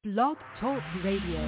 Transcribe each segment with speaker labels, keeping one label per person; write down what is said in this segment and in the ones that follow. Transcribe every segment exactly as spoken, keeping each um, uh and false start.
Speaker 1: Blog Talk Radio.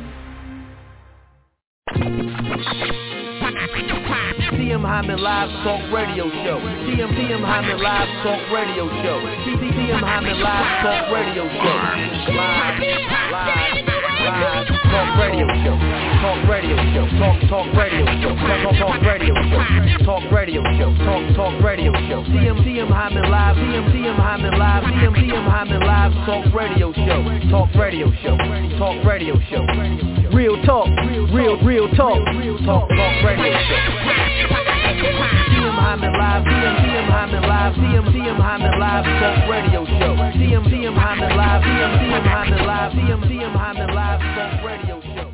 Speaker 2: T M Hyman Live Talk Radio Show. T M T M Hyman Live Talk Radio Show. T M Hyman Live Talk Radio Show. Live, live, live Talk Radio Show. Talk Radio Show. Talk Talk Radio Show. Talk Talk Radio Show. Talk Radio Show. Talk Talk Radio Show. T M T M Hyman Live. T M T M Hyman Live. T M T M Hyman Live Talk Radio Show. Talk Radio Show. Talk Radio Show. Real talk. Real real talk. Talk Talk Radio Show. T M Hyman Live, T M T M Hyman Live, T M T M Hyman Live Talk Radio Show. T M T M Hyman Live, T M T M Hyman Live, T M T M Hyman Live Talk Radio Show.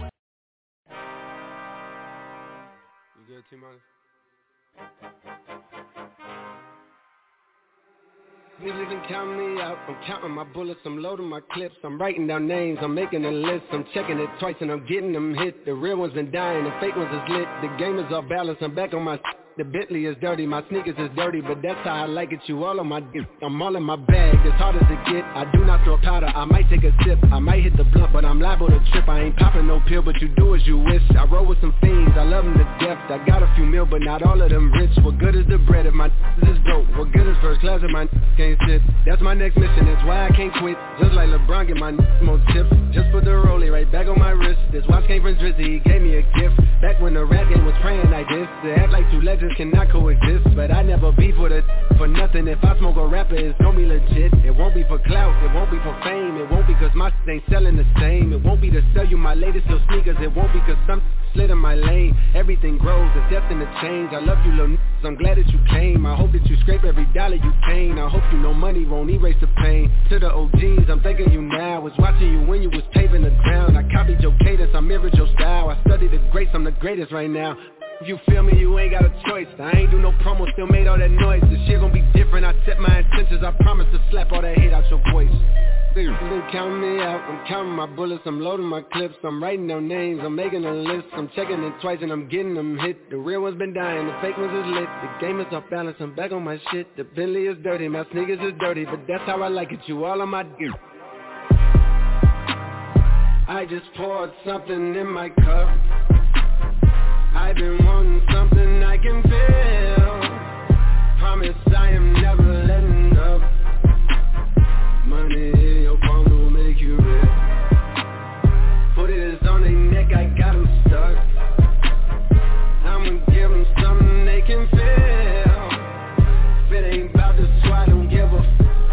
Speaker 3: You good, T-Money? Niggas can count me out, I'm counting my bullets, I'm loading my clips, I'm writing down names, I'm making a list, I'm checking it twice and I'm getting them hit. The real ones been dying, the fake ones is lit, the game is off balance, I'm back on my the Bentley is dirty, my sneakers is dirty, but that's how I like it, you all on my dick, I'm all in my bag, as hard as it get, I do not throw powder, I might take a sip, I might hit the blunt, but I'm liable to trip, I ain't popping no pill, but you do as you wish, I roll with some fiends, I love them to death, I got a few mil, but not all of them rich, what good is the bread if my is broke, what good is first class if my can't sit, that's my next mission, that's why I can't quit, just like LeBron, get my more tips, just put the rollie right back on my wrist, this watch came from Drizzy, he gave me a gift, back when the rap game was praying like this, to act like two legends cannot coexist, but I never beef with it for nothing. If I smoke a rapper, it's gonna be legit. It won't be for clout, it won't be for fame, it won't be cause my shit ain't selling the same. It won't be to sell you my latest little sneakers, it won't be cause some slid in my lane. Everything grows, it's destined to change. I love you little n****s, I'm glad that you came. I hope that you scrape every dollar you came. I hope you know money won't erase the pain. To the O Gs, I'm thanking you now. Was watching you when you was paving the ground. I copied your cadence, I mirrored your style. I studied the greats, I'm the greatest right now. If you feel me, you ain't got a choice. I ain't do no promo, still made all that noise. This shit gon' be different, I set my intentions. I promise to slap all that hate out your voice. They counting me out, I'm counting my bullets, I'm loading my clips, I'm writing down names, I'm making a list, I'm checking it twice and I'm getting them hit. The real ones been dying, the fake ones is lit, the game is off balance, I'm back on my shit. The Bentley is dirty, my sneakers is dirty, but that's how I like it, you all on my dick. I just poured something in my cup, I've been wanting something I can feel, promise I am never letting up. Money in your palm will make you rich. Put it on their neck, I got them stuck. I'ma give them something they can feel. If it ain't about the swat, don't give a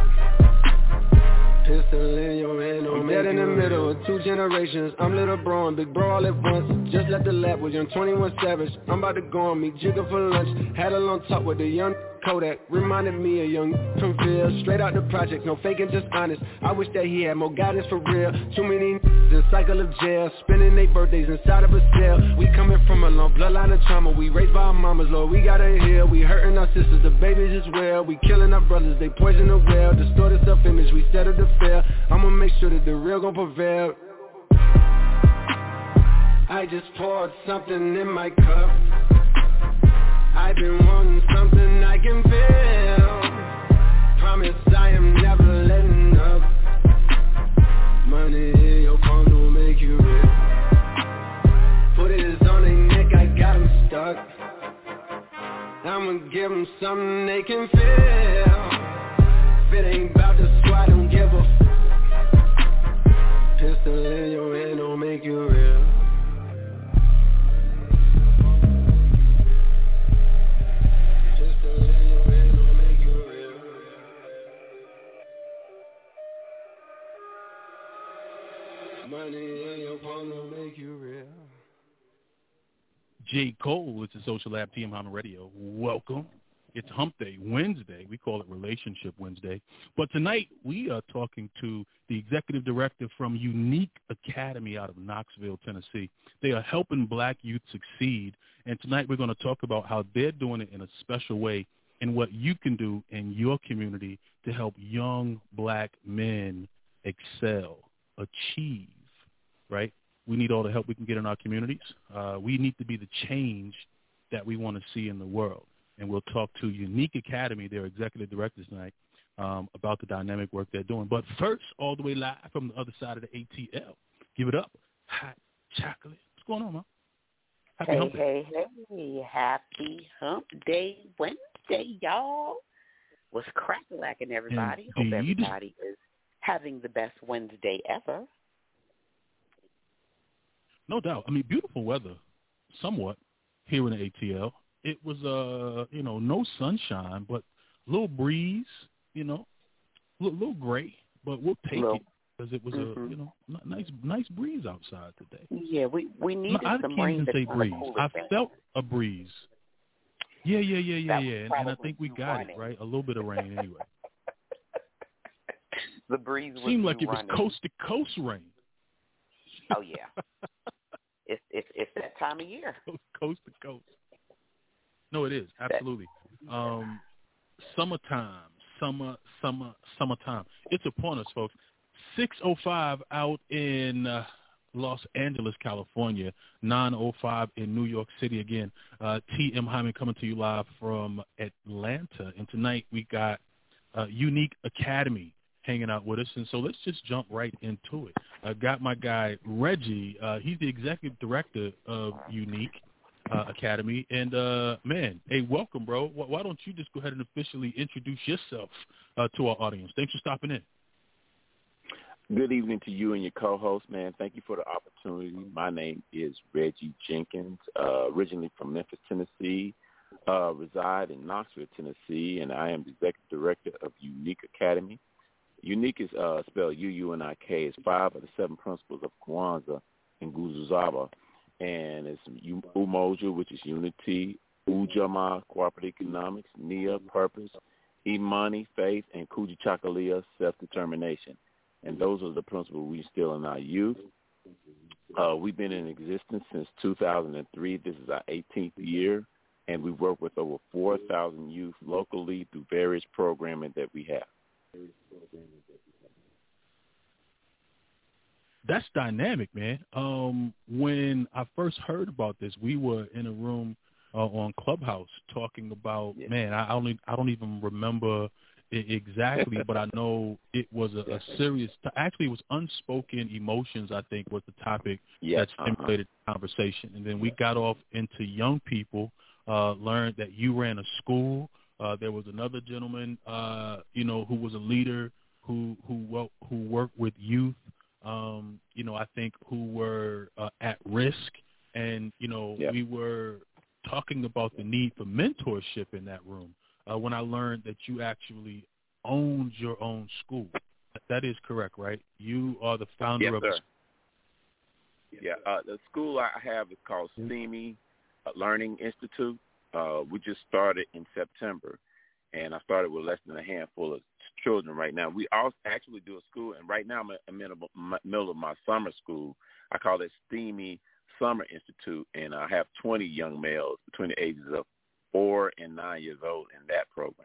Speaker 3: f- Pistol in your hand, I'm dead in the middle of two generations. I'm little bro and big bro all at once. Just left the lab with young twenty-one Savage. I'm about to go on me, jigger for lunch. Had a long talk with the young Kodak, reminded me of young from Phil. Straight out the project, no faking, just honest. I wish that he had more guidance for real. Too many in cycle of jail, spending their birthdays inside of a cell. We coming from a long bloodline of trauma. We raised by our mamas, Lord, we gotta heal. We hurting our sisters, the babies as well. We killing our brothers, they poison the well. Distorted self-image, we settle to fail. I'ma make sure that the real gon' prevail. I just poured something in my cup, I've been wanting something I can feel, promise I am never letting up. Money in your palm will make you rich. Put it on their neck, I got them stuck. I'ma give them something they can feel. If it ain't about the squad, don't give a f- Pistol in your hand don't make you real. Money in your palm will make you real.
Speaker 4: J. Cole, it's a Social Lab, T M Hyman Radio. Welcome. It's Hump Day, Wednesday. We call it Relationship Wednesday. But tonight we are talking to the executive director from Unique Academy out of Knoxville, Tennessee. They are helping black youth succeed. And tonight we're going to talk about how they're doing it in a special way and what you can do in your community to help young black men excel, achieve, right? We need all the help we can get in our communities. Uh, we need to be the change that we want to see in the world. And we'll talk to Unique Academy, their executive directors tonight, um, about the dynamic work they're doing. But first, all the way live from the other side of the A T L, Give it up. Hot chocolate. What's going on, man? Happy
Speaker 1: hey,
Speaker 4: hump day.
Speaker 1: hey, hey. Happy Hump Day Wednesday, y'all. What's crack-a-lacking, everybody?
Speaker 4: Indeed.
Speaker 1: Hope everybody is having the best Wednesday ever.
Speaker 4: No doubt. I mean, beautiful weather, somewhat, here in the A T L. It was, uh, you know, no sunshine, but a little breeze, you know, a little, little gray, but we'll take
Speaker 1: little,
Speaker 4: it because it was
Speaker 1: mm-hmm.
Speaker 4: a, you know, n- nice nice breeze outside today.
Speaker 1: Yeah, we, we needed
Speaker 4: no, I
Speaker 1: some
Speaker 4: can't
Speaker 1: rain.
Speaker 4: even say breeze. I
Speaker 1: down.
Speaker 4: felt a breeze. Yeah, yeah, yeah, yeah,
Speaker 1: That
Speaker 4: yeah. And, and I think we got
Speaker 1: running.
Speaker 4: it, right? A little bit of rain anyway.
Speaker 1: The breeze was
Speaker 4: Seemed like it
Speaker 1: running.
Speaker 4: was coast-to-coast rain.
Speaker 1: Oh, yeah. it's, it's, it's that time of year.
Speaker 4: Coast to coast. No, it is. Absolutely. Um, summertime. Summer, summer, summertime. It's upon us, folks. six oh five out in uh, Los Angeles, California. nine oh five in New York City again. Uh, T M. Hyman coming to you live from Atlanta. And tonight we got uh, Unique Academy hanging out with us. And so let's just jump right into it. I got my guy, Reggie. Uh, he's the executive director of Unique uh, Academy. And, uh, man, hey, welcome, bro. Why, why don't you just go ahead and officially introduce yourself uh, to our audience? Thanks for stopping in.
Speaker 5: Good evening to you and your co-host, man. Thank you for the opportunity. My name is Reggie Jenkins, uh, originally from Memphis, Tennessee, uh, reside in Knoxville, Tennessee, and I am the executive director of Unique Academy. Unique is uh, spelled U U N I K. It's five of the seven principles of Kwanzaa in Ngusuzaba. And it's Umoja, which is unity, Ujamaa, cooperative economics, Nia, purpose, Imani, faith, and Kujichagulia, self-determination. And those are the principles we instill in our youth. Uh, we've been in existence since two thousand three. This is our eighteenth year, and we work with over four thousand youth locally through various programming that we have.
Speaker 4: That's dynamic, man. Um, when I first heard about this, we were in a room uh, on Clubhouse talking about, yeah. man, I only I don't even remember it exactly, but I know it was a, a serious. Actually, it was unspoken emotions. I think was the topic
Speaker 5: yeah.
Speaker 4: that stimulated uh-huh. the conversation, and then we got off into young people. Uh, learned that you ran a school. Uh, there was another gentleman, uh, you know, who was a leader who who well, who worked with youth. Um, you know, I think who were uh, at risk, and you know,
Speaker 5: yep.
Speaker 4: we were talking about the need for mentorship in that room. Uh, when I learned that you actually owned your own school, that is correct, right? You are the founder
Speaker 5: yes,
Speaker 4: of.
Speaker 5: Sir.
Speaker 4: The school.
Speaker 5: Yeah, uh, the school I have is called STEAMY Learning Institute. Uh, we just started in September, and I started with less than a handful of children right now. We also actually do a school, and right now I'm in the middle of my summer school. I call it STEAMY Summer Institute, and I have twenty young males between the ages of four and nine years old in that program.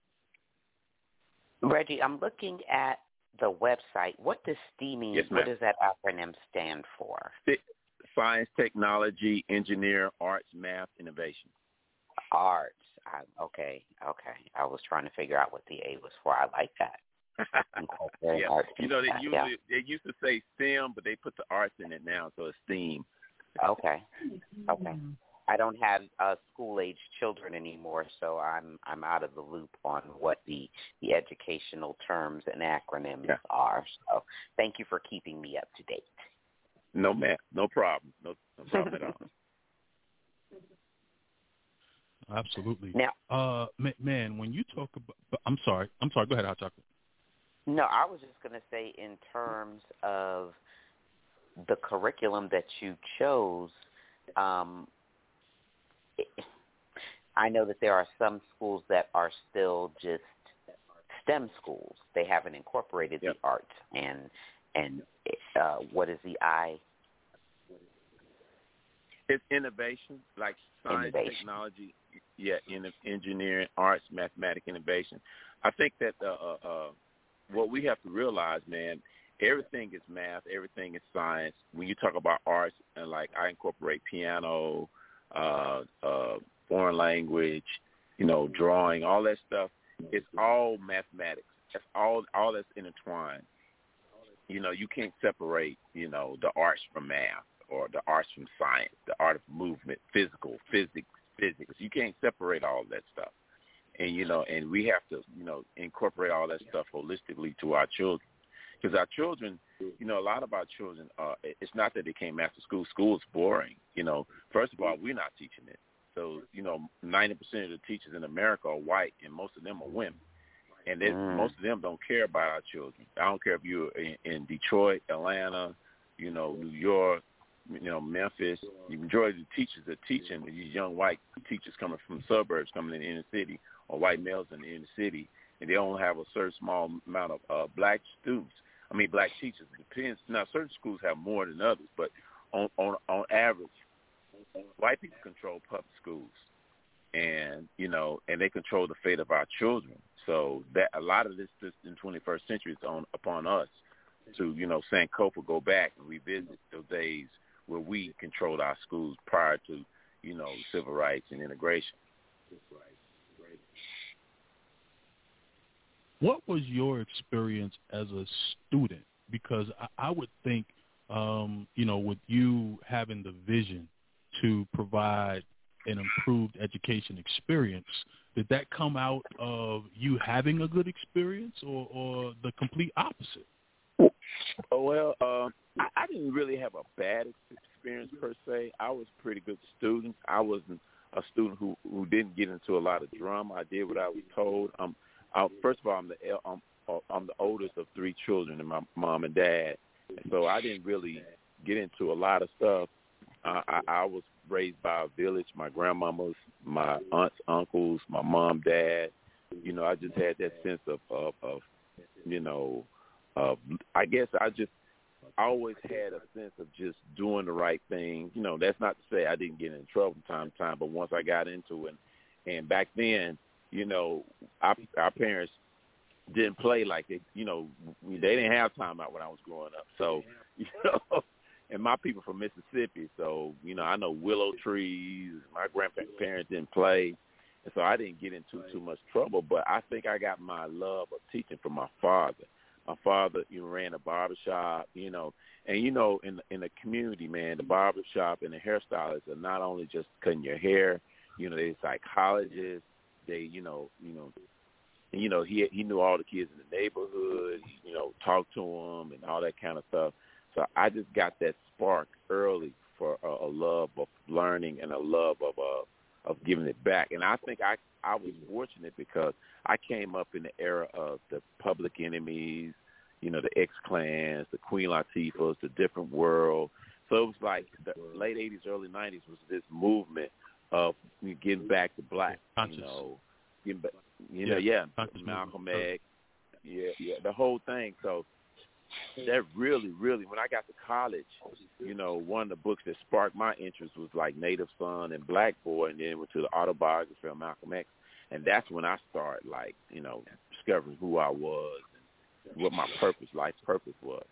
Speaker 1: Reggie, I'm looking at the website. What does STEAMY,
Speaker 5: yes,
Speaker 1: what does that acronym stand for?
Speaker 5: Science, Technology, Engineer, Arts, Math, Innovation.
Speaker 1: Arts. I, okay, okay. I was trying to figure out what the A was for. I like that.
Speaker 5: yeah.
Speaker 1: Arts
Speaker 5: you know, they
Speaker 1: that,
Speaker 5: usually
Speaker 1: yeah.
Speaker 5: they used to say STEM, but they put the arts in it now, so it's STEAM.
Speaker 1: Okay, okay. I don't have uh, school-age children anymore, so I'm I'm out of the loop on what the, the educational terms and acronyms
Speaker 5: yeah.
Speaker 1: are. So thank you for keeping me up to date.
Speaker 5: No, man. No problem. No, no problem at all.
Speaker 4: Absolutely.
Speaker 1: Now,
Speaker 4: uh, man, when you talk about, I'm sorry, I'm sorry. Go ahead, Hot Chocolate.
Speaker 1: No, I was just going to say in terms of the curriculum that you chose, um, I know that there are some schools that are still just STEM schools. They haven't incorporated
Speaker 5: yep.
Speaker 1: the arts and and uh, what is the I?
Speaker 5: It's innovation, like science,
Speaker 1: innovation.
Speaker 5: technology, yeah, in engineering, arts, mathematics, innovation. I think that uh, uh, uh, what we have to realize, man, everything is math, everything is science. When you talk about arts, and like I incorporate piano, uh, uh, foreign language, you know, drawing, all that stuff. It's all mathematics. That's all. All that's intertwined. you know, you can't separate, you know, the arts from math or the arts from science, the art of movement, physical, physics, physics. You can't separate all of that stuff. And, you know, and we have to, you know, incorporate all that stuff holistically to our children. Because our children, you know, a lot of our children, uh, it's not that they came after school. School is boring. You know, first of all, we're not teaching it. So, you know, ninety percent of the teachers in America are white, and most of them are women. And they, mm. most of them don't care about our children. I don't care if you're in, in Detroit, Atlanta, you know, New York, you know, Memphis. The majority of the teachers are teaching these young white teachers coming from the suburbs, coming in the inner city, or white males in the inner city, and they only have a certain small amount of uh, black students. I mean, black teachers. It depends. Now, certain schools have more than others, but on on, on average, white people control public schools, and you know, and they control the fate of our children. So that a lot of this, this in the twenty-first century is on upon us to, you know, Sankofa go back and revisit those days where we controlled our schools prior to, you know, civil rights and integration.
Speaker 4: What was your experience as a student? Because I, I would think, um, you know, with you having the vision to provide an improved education experience, did that come out of you having a good experience or, or the complete opposite?
Speaker 5: Oh, well, uh, I, I didn't really have a bad experience per se. I was a pretty good student. I wasn't a student who, who didn't get into a lot of drama. I did what I was told. Um, I, first of all, I'm the I'm, I'm the oldest of three children, and my mom and dad. And so I didn't really get into a lot of stuff. Uh, I, I was raised by a village. My grandmamas, my aunts, uncles, my mom, dad. You know, I just had that sense of, of, of you know, of, I guess I just always had a sense of just doing the right thing. You know, that's not to say I didn't get in trouble from time to time, but once I got into it, and back then, you know, our, our parents didn't play like it. You know, they didn't have time out when I was growing up. So, you know, and my people from Mississippi, so, you know, I know willow trees. My grandparents didn't play, and so I didn't get into too much trouble. But I think I got my love of teaching from my father. My father, you know, ran a barbershop, you know, and, you know, in, in the community, man, the barbershop and the hairstylists are not only just cutting your hair, you know, they're psychologists. They, you know, you know, and, you know, he he knew all the kids in the neighborhood, you know, talked to them and all that kind of stuff. So I just got that spark early for a, a love of learning and a love of uh, of giving it back. And I think I I was fortunate because I came up in the era of the Public Enemies, you know, the X-Clans, the Queen Latifahs, the Different World. So it was like the late eighties, early nineties was this movement of getting back to black, you know, getting back, you know, yeah, yeah Malcolm X, yeah, yeah, the whole thing. So that really, really, when I got to college, you know, one of the books that sparked my interest was like Native Son and Black Boy, and then went to the autobiography of Malcolm X, and that's when I started, like, you know, discovering who I was and what my purpose, life's purpose was.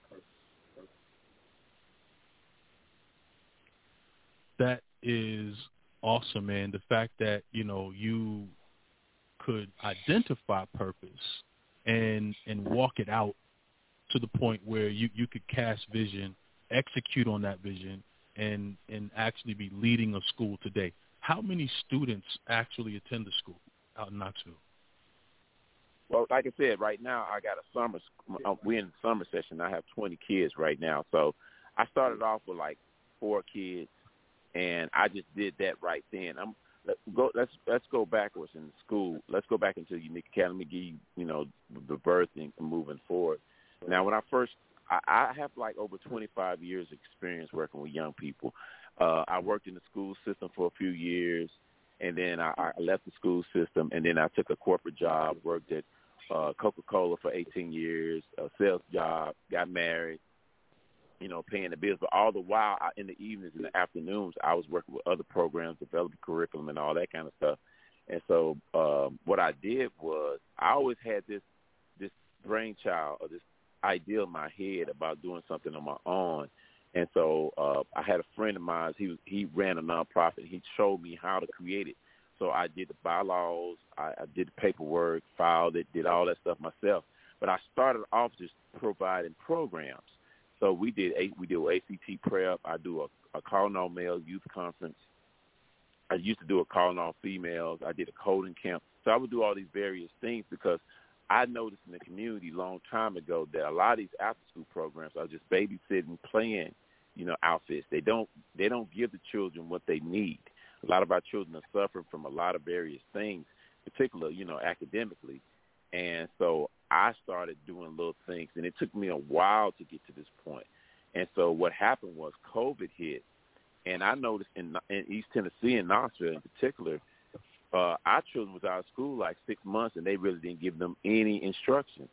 Speaker 4: That is awesome, man. The fact that, you know, you could identify purpose and and walk it out to the point where you, you could cast vision, execute on that vision, and, and actually be leading a school today. How many students actually attend the school out in Knoxville?
Speaker 5: Well, like I said, right now I got a summer, we're in the summer session. I have twenty kids right now. So I started off with like four kids, and I just did that right then. I'm let go. Let's let's go backwards in school. Let's go back into Unique Academy, give you, you know, the birthing and moving forward. Now, when I first, I, I have like over twenty-five years experience working with young people. Uh, I worked in the school system for a few years, and then I, I left the school system, and then I took a corporate job, worked at uh, Coca-Cola for eighteen years, a sales job, got married, you know, paying the bills. But all the while, I, in the evenings and the afternoons, I was working with other programs, developing curriculum and all that kind of stuff. And so um, what I did was I always had this this brainchild or this idea in my head about doing something on my own. And so uh, I had a friend of mine. He was, he ran a nonprofit. He showed me how to create it. So I did the bylaws. I, I did the paperwork, filed it, did all that stuff myself. but I started off just providing programs. So we did a, we do A C T prep. I do a, a calling all male youth conference. I used to do a calling all females. I did a coding camp. So I would do all these various things because I noticed in the community a long time ago that a lot of these after-school programs are just babysitting, playing, you know, outfits. They don't they don't give the children what they need. A lot of our children are suffering from a lot of various things, particularly, you know, academically. And so I started doing little things, and it took me a while to get to this point. And so what happened was COVID hit, and I noticed in, in East Tennessee and Knoxville in particular, uh, our children was out of school like six months, and they really didn't give them any instruction.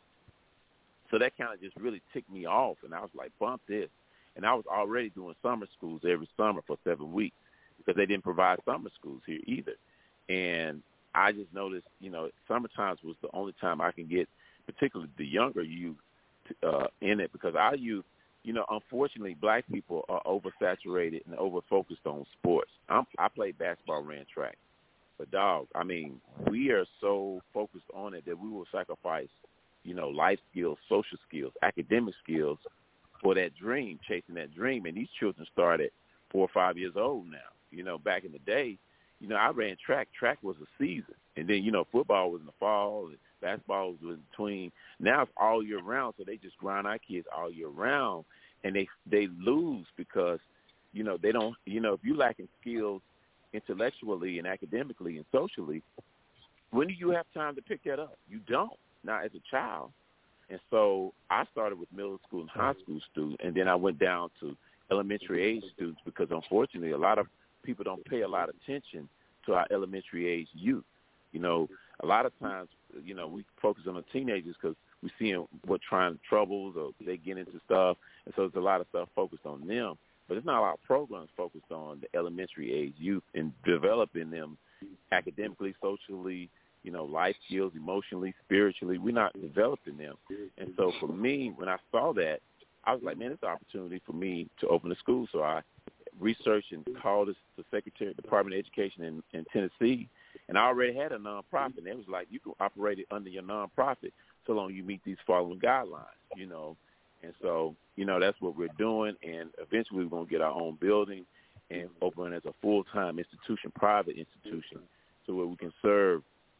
Speaker 5: So that kind of just really ticked me off, and I was like, bump this. And I was already doing summer schools every summer for seven weeks because they didn't provide summer schools here either. And I just noticed, you know, summertime was the only time I can get particularly the younger youth uh, in it because our youth, you know, unfortunately, black people are oversaturated and over-focused on sports. I'm, I played basketball, ran track. But, dog, I mean, we are so focused on it that we will sacrifice, you know, life skills, social skills, academic skills for that dream, chasing that dream. And these children start at four or five years old now. You know, back in the day, you know, I ran track. Track was a season. And then, you know, football was in the fall and basketball was in between. Now it's all year round, so they just grind our kids all year round. And they they lose because, you know, they don't, you know, if you're lacking skills intellectually and academically and socially, when do you have time to pick that up? You don't, not as a child. And so I started with middle school and high school students, and then I went down to elementary age students because, unfortunately, a lot of people don't pay a lot of attention to our elementary age youth. You know, a lot of times, you know, we focus on the teenagers because we see them what trying troubles or they get into stuff, and so there's a lot of stuff focused on them. But there's not a lot of programs focused on the elementary age youth and developing them academically, socially, you know, life skills, emotionally, spiritually. We're not developing them. And so for me, when I saw that, I was like, man, it's an opportunity for me to open a school. So I researched and called the Secretary of the Department of Education in, in Tennessee, and I already had a nonprofit. And it was like, you can operate it under your nonprofit so long as you meet these following guidelines, you know. And so, you know, that's what we're doing. And eventually we're going to get our own building and open as a full-time institution, private institution, so where we can serve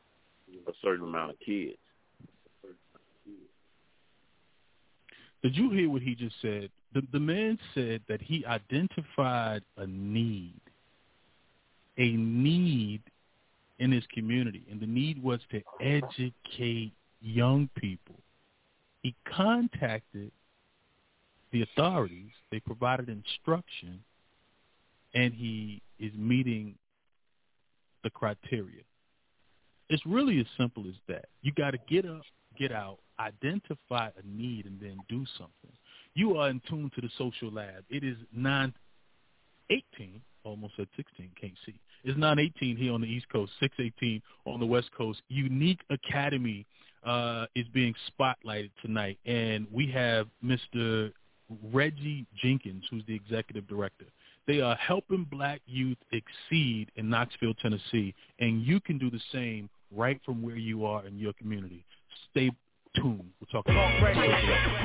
Speaker 5: a certain amount of kids.
Speaker 4: Did you hear what he just said? The, the man said that he identified a need, a need in his community, and the need was to educate young people. He contacted the authorities. They provided instruction, and he is meeting the criteria. It's really as simple as that. You got to get up, get out, identify a need, and then do something. You are in tune to the Social Lab. It is nine eighteen, almost at sixteen, can't see. It's nine eighteen here on the East Coast, six eighteen on the West Coast. Unique Academy uh, is being spotlighted tonight, and we have Mister Reggie Jenkins, who's the executive director. They are helping black youth exceed in Knoxville, Tennessee, and you can do the same right from where you are in your community. Stay tuned. We'll talk about
Speaker 2: Talk radio.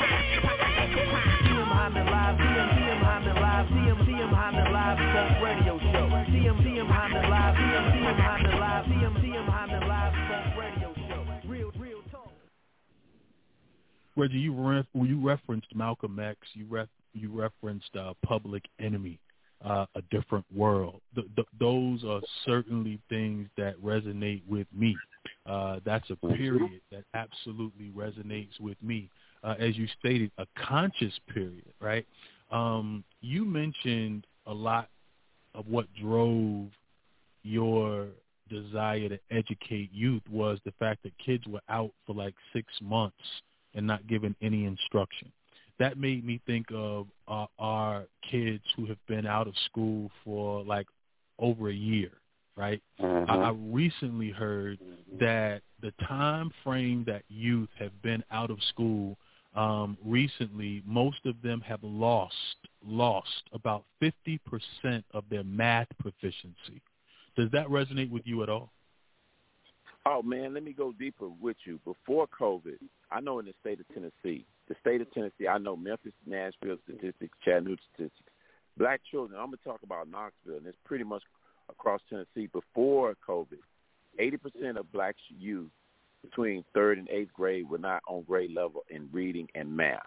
Speaker 2: C M Hyman Live, C M Hyman Live, C M Hyman Live, Talk Radio Show. C M Hyman Live, C M Hyman Live, C M Hyman Live, Talk Radio Show. Real, real talk.
Speaker 4: Reggie, you ref, you referenced Malcolm X. You ref, you referenced uh, Public Enemy. Uh, a different world. Th- th- those are certainly things that resonate with me. Uh, that's a period that absolutely resonates with me. Uh, as you stated, a conscious period, right? Um, you mentioned a lot of what drove your desire to educate youth was the fact that kids were out for like six months and not given any instruction. That made me think of uh, our kids who have been out of school for like over a year, right? Uh-huh. I, I recently heard that the time frame that youth have been out of school um, recently, most of them have lost lost about fifty percent of their math proficiency. Does that resonate with you at all?
Speaker 5: Oh, man, let me go deeper with you. Before COVID, I know in the state of Tennessee, the state of Tennessee, I know Memphis, Nashville statistics, Chattanooga statistics. Black children, I'm going to talk about Knoxville, and it's pretty much across Tennessee. Before COVID, eighty percent of black youth between third and eighth grade were not on grade level in reading and math.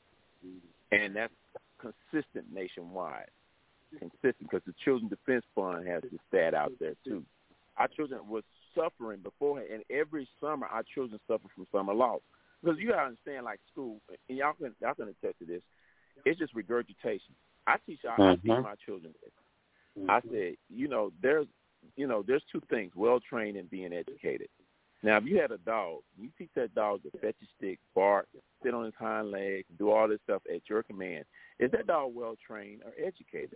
Speaker 5: And that's consistent nationwide. Consistent because the Children's Defense Fund has this stat out there, too. Our children were suffering beforehand, and every summer our children suffer from summer loss. Because you got to understand, like school, and y'all can, y'all can attest to this, it's just regurgitation. I teach, I, I teach my children this. I said, you know, there's, you know, there's two things, well-trained and being educated. Now, if you had a dog, you teach that dog to fetch a stick, bark, sit on his hind legs, do all this stuff at your command. Is that dog well-trained or educated?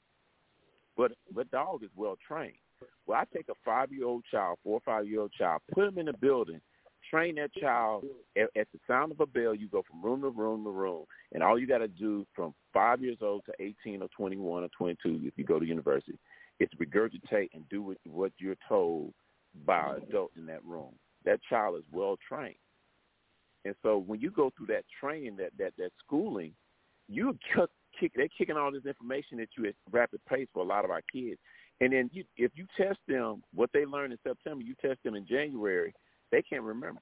Speaker 5: But the dog is well-trained. Well, I take a five-year-old child, four or five-year-old child, put him in a building, train that child. At, at the sound of a bell, you go from room to room to room, and all you got to do from five years old to eighteen or twenty-one or twenty-two, if you go to university, is regurgitate and do what, what you're told by an adult in that room. That child is well-trained. And so when you go through that training, that, that, that schooling, you kick, they're kicking all this information at you at rapid pace for a lot of our kids. And then you, if you test them, what they learned in September, you test them in January, they can't remember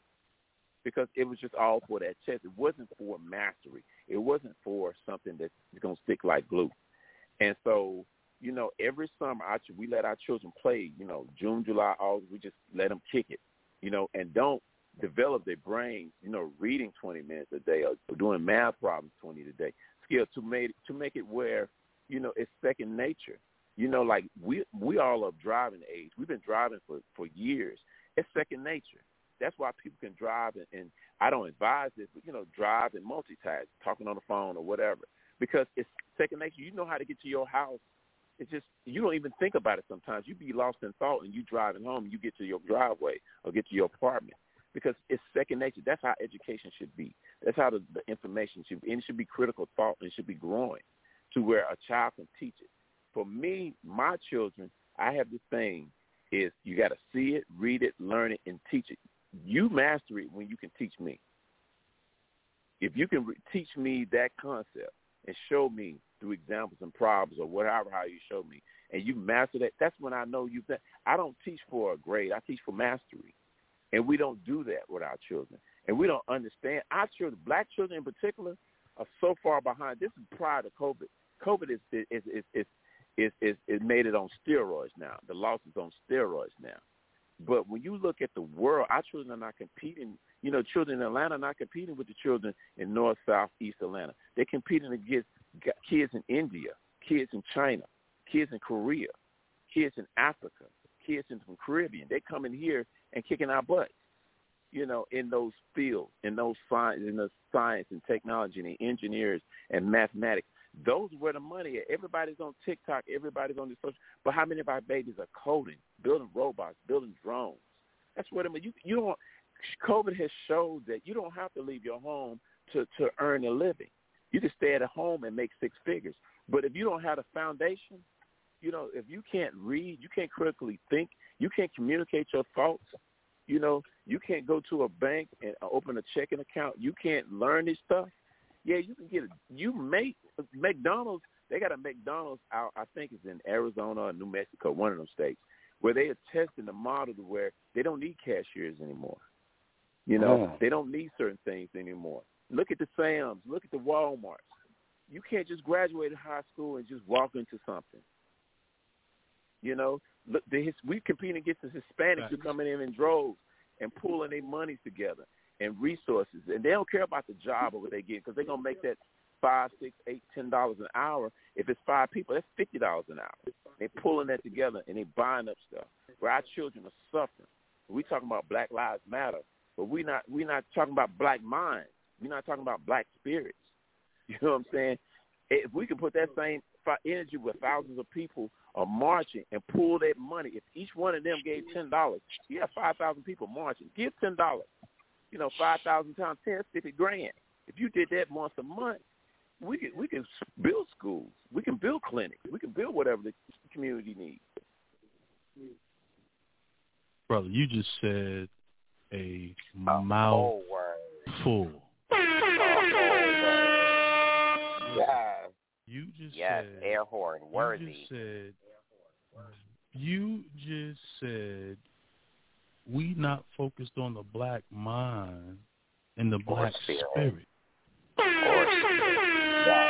Speaker 5: because it was just all for that test. It wasn't for mastery. It wasn't for something that's going to stick like glue. And so, you know, every summer I, we let our children play, you know, June, July, August, we just let them kick it, you know, and don't develop their brains, you know, reading twenty minutes a day or doing math problems twenty a day, skill to make, to make it where, you know, it's second nature. You know, like we we all of driving age. We've been driving for, for years. It's second nature. That's why people can drive, and, and I don't advise this, but, you know, drive and multitask, talking on the phone or whatever, because it's second nature. You know how to get to your house. It's just you don't even think about it sometimes. You be lost in thought, and you driving home, and you get to your driveway or get to your apartment because it's second nature. That's how education should be. That's how the, the information should be. And it should be critical thought, and it should be growing to where a child can teach it. For me, my children, I have this thing is you got to see it, read it, learn it, and teach it. You master it when you can teach me. If you can re- teach me that concept and show me through examples and problems or whatever, how you show me, and you master that, that's when I know you've done. I don't teach for a grade. I teach for mastery. And we don't do that with our children. And we don't understand. Our children, black children in particular, are so far behind. This is prior to COVID. COVID is is is, is It, it, it made it on steroids now. The loss is on steroids now. But when you look at the world, our children are not competing. You know, children in Atlanta are not competing with the children in North, South, East Atlanta. They're competing against kids in India, kids in China, kids in Korea, kids in Africa, kids in the Caribbean. They're coming here and kicking our butts, you know, in those fields, in those science, in the science and technology and the engineers and mathematics. Those are where the money is. Everybody's on TikTok. Everybody's on the social. But how many of our babies are coding, building robots, building drones? That's what I mean. You, you don't. COVID has showed that you don't have to leave your home to, to earn a living. You can stay at home and make six figures. But if you don't have a foundation, you know, if you can't read, you can't critically think, you can't communicate your thoughts, you know, you can't go to a bank and open a checking account, you can't learn this stuff. Yeah, you can get it. You make McDonald's. They got a McDonald's out. I think it's in Arizona or New Mexico, one of them states, where they are testing the model to where they don't need cashiers anymore. You know, oh. They don't need certain things anymore. Look at the Sam's. Look at the Walmarts. You can't just graduate high school and just walk into something. You know, look, the, we compete against the Hispanics right. who coming in in droves and pulling their monies together and resources, and they don't care about the job or what they get because they're gonna make that five, six, eight, ten dollars an hour. If it's five people, that's fifty dollars an hour. They're pulling that together and they buying up stuff. Where our children are suffering. We talking about Black Lives Matter, but we not we not talking about black minds. We're not talking about black spirits. You know what I'm saying? If we can put that same energy where thousands of people are marching and pull that money, if each one of them gave ten dollars, you have five thousand people marching. Give ten dollars. You know, five thousand times ten, fifty grand. If you did that once a month, we can we can build schools, we can build clinics, we can build whatever the community needs.
Speaker 4: brother, you just said a,
Speaker 1: a
Speaker 4: mouthful.
Speaker 1: Full. Yes.
Speaker 4: You just
Speaker 1: yes,
Speaker 4: said
Speaker 1: air horn worthy.
Speaker 4: You just said you just said we not focused on the black mind and the black
Speaker 1: spirit.
Speaker 4: spirit.
Speaker 1: Or spirit. Yes.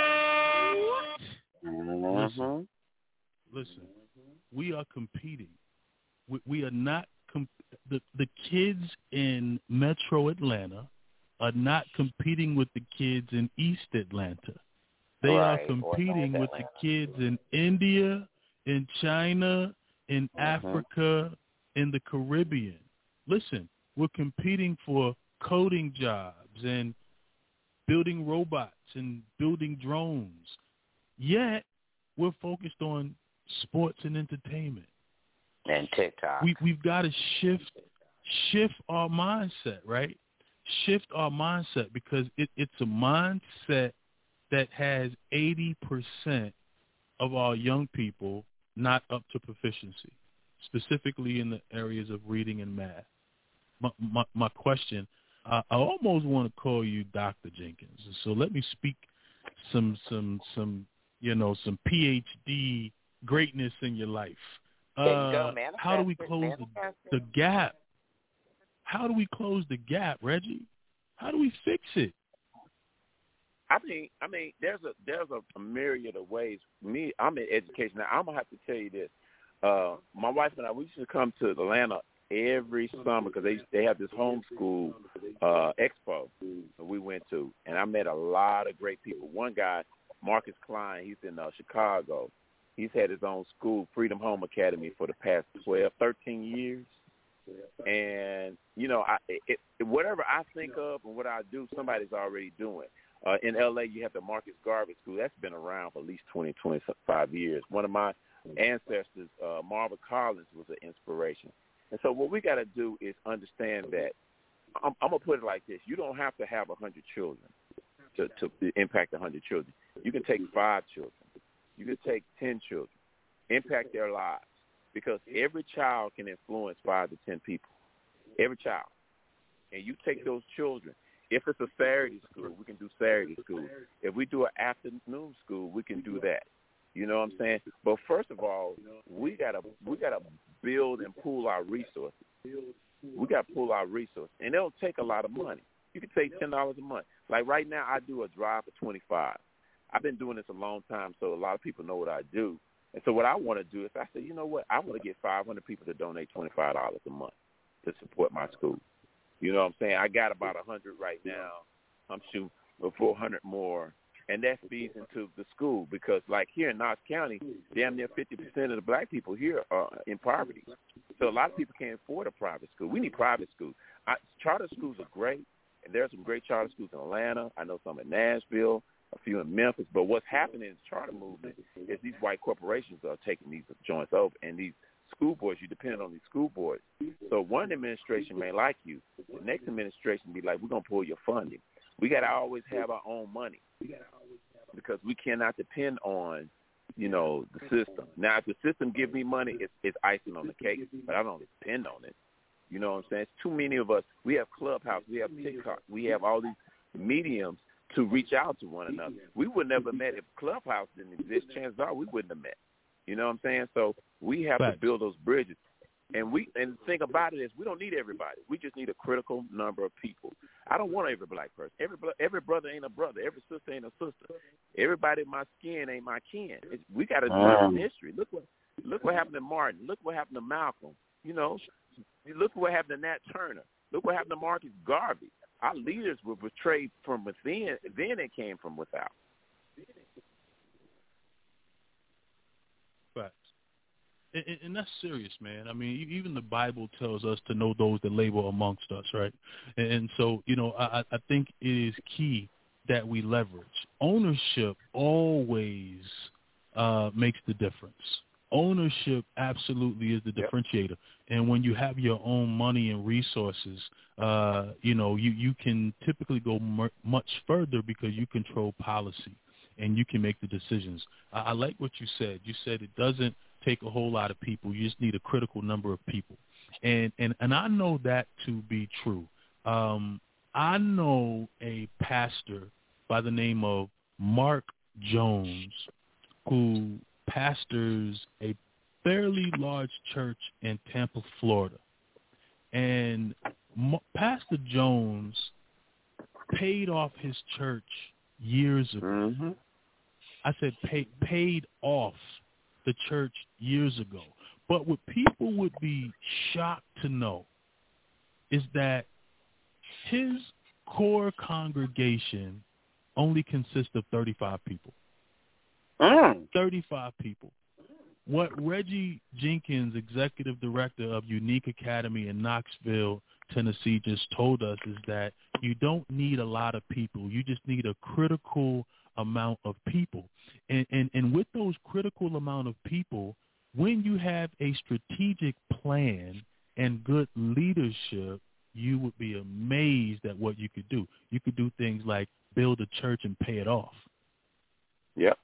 Speaker 4: Mm-hmm. Listen, listen, we are competing. We, we are not comp- the the kids in Metro Atlanta are not competing with the kids in East Atlanta. They
Speaker 1: right.
Speaker 4: are competing with the kids in India, in China, in mm-hmm. Africa, in the Caribbean. Listen, we're competing for coding jobs and building robots and building drones. Yet, we're focused on sports and entertainment.
Speaker 1: And TikTok.
Speaker 4: We, we've got to shift shift our mindset, right? Shift our mindset because it, it's a mindset that has eighty percent of our young people not up to proficiency, specifically in the areas of reading and math. My, my, my question, uh, I almost want to call you Doctor Jenkins. So let me speak some, some, some, you know, some P H D greatness in your life. Uh,
Speaker 1: there you go, man.
Speaker 4: How do we close the, the gap? How do we close the gap, Reggie? How do we fix it?
Speaker 5: I mean, I mean, there's a there's a, a myriad of ways. Me, I'm in education now. I'm gonna have to tell you this. Uh, my wife and I, we used to come to Atlanta every summer because they they have this homeschool uh, expo that we went to, and I met a lot of great people. One guy, Marcus Klein, he's in uh, Chicago. He's had his own school, Freedom Home Academy, for the past twelve, thirteen years. And, you know, I, it, whatever I think of and what I do, somebody's already doing. Uh, in L A, you have the Marcus Garvey School. That's been around for at least twenty, twenty-five years. One of my ancestors, uh, Marva Collins, was an inspiration. And so what we got to do is understand that, I'm, I'm going to put it like this. You don't have to have one hundred children to, to impact one hundred children. You can take five children. You can take ten children, impact their lives, because every child can influence five to ten people, every child. And you take those children. If it's a Saturday school, we can do Saturday school. If we do an afternoon school, we can do that. You know what I'm saying? But first of all, we gotta we gotta build and pool our resources. We gotta pool our resources, and it'll take a lot of money. You can take ten dollars a month. Like right now, I do a drive for twenty-five. I've been doing this a long time, so a lot of people know what I do. And so what I want to do is I say, you know what, I want to get five hundred people to donate twenty-five dollars a month to support my school. You know what I'm saying? I got about one hundred right now. I'm shooting for four hundred more, and that feeds into the school because, like here in Knox County, damn near fifty percent of the black people here are in poverty. So a lot of people can't afford a private school. We need private schools. I, charter schools are great, and there are some great charter schools in Atlanta. I know some in Nashville, a few in Memphis. But what's happening in the charter movement is these white corporations are taking these joints over, and these school boards, you depend on these school boards. So one administration may like you. The next administration be like, we're going to pull your funding. We got to always have our own money because we cannot depend on, you know, the system. Now, if the system gives me money, it's, it's icing on the cake, but I don't depend on it. You know what I'm saying? It's too many of us. We have Clubhouse. We have TikTok. We have all these mediums to reach out to one another. We would never have met if Clubhouse didn't exist. Chances are we wouldn't have met. You know what I'm saying? So we have Fact. to build those bridges. And we and the thing about it is we don't need everybody. We just need a critical number of people. I don't want every black person. Every every brother ain't a brother. Every sister ain't a sister. Everybody in my skin ain't my kin. It's, we got to do um. history. Look what look what happened to Martin. Look what happened to Malcolm. You know, look what happened to Nat Turner. Look what happened to Marcus Garvey. Our leaders were betrayed from within. Then it came from without.
Speaker 4: And, and that's serious, man. I mean, even the Bible tells us to know those that labor amongst us, right? And, and so, you know, I, I think it is key that we leverage. Ownership always uh, makes the difference. Ownership absolutely is the differentiator. And when you have your own money and resources, uh, you know, you, you can typically go m- much further because you control policy and you can make the decisions. I, I like what you said. You said it doesn't take a whole lot of people. You just need a critical number of people. And and, and I know that to be true. Um, I know a pastor by the name of Mark Jones who pastors a fairly large church in Tampa, Florida. And M- Pastor Jones paid off his church years ago.
Speaker 5: Mm-hmm.
Speaker 4: I said pay, paid off the church years ago. But what people would be shocked to know is that his core congregation only consists of thirty-five people.
Speaker 1: Mm.
Speaker 4: thirty-five people. What Reggie Jenkins, executive director of Unique Academy in Knoxville, Tennessee, just told us is that you don't need a lot of people. You just need a critical amount of people. And, and, and with those critical amount of people, when you have a strategic plan and good leadership, you would be amazed at what you could do. You could do things like build a church and pay it off.
Speaker 5: Yep.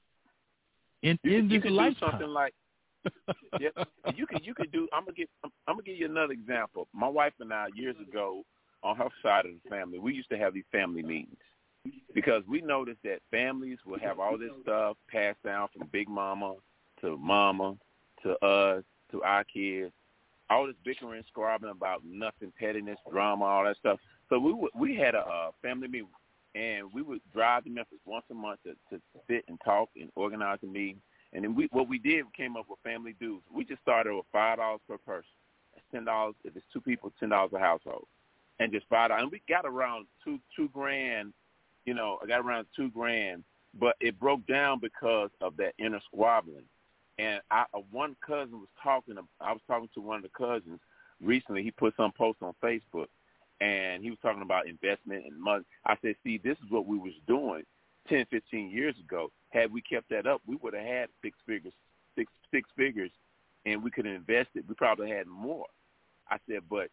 Speaker 4: In,
Speaker 5: You,
Speaker 4: in
Speaker 5: you
Speaker 4: this
Speaker 5: could
Speaker 4: lifetime.
Speaker 5: do something like, yeah, you could you could do. I'm gonna give I'm, I'm gonna give you another example. My wife and I years ago, on her side of the family, we used to have these family meetings because we noticed that families would have all this stuff passed down from Big Mama to Mama to us to our kids, all this bickering, squabbling about nothing, pettiness, drama, all that stuff. So we would, we had a uh, family meeting, and we would drive to Memphis once a month to, to sit and talk and organize a meeting. And then we, what we did, we came up with family dues. We just started with five dollars per person. That's ten dollars. If it's two people, ten dollars a household. And just five dollars. And we got around two two grand, you know, I got around two grand. But it broke down because of that inner squabbling. And I, uh, one cousin was talking, I was talking to one of the cousins recently. He put some post on Facebook, and he was talking about investment and money. I said, see, this is what we was doing ten, fifteen years ago. Had we kept that up, we would have had six figures, six six figures, and we could have invested. We probably had more. I said, but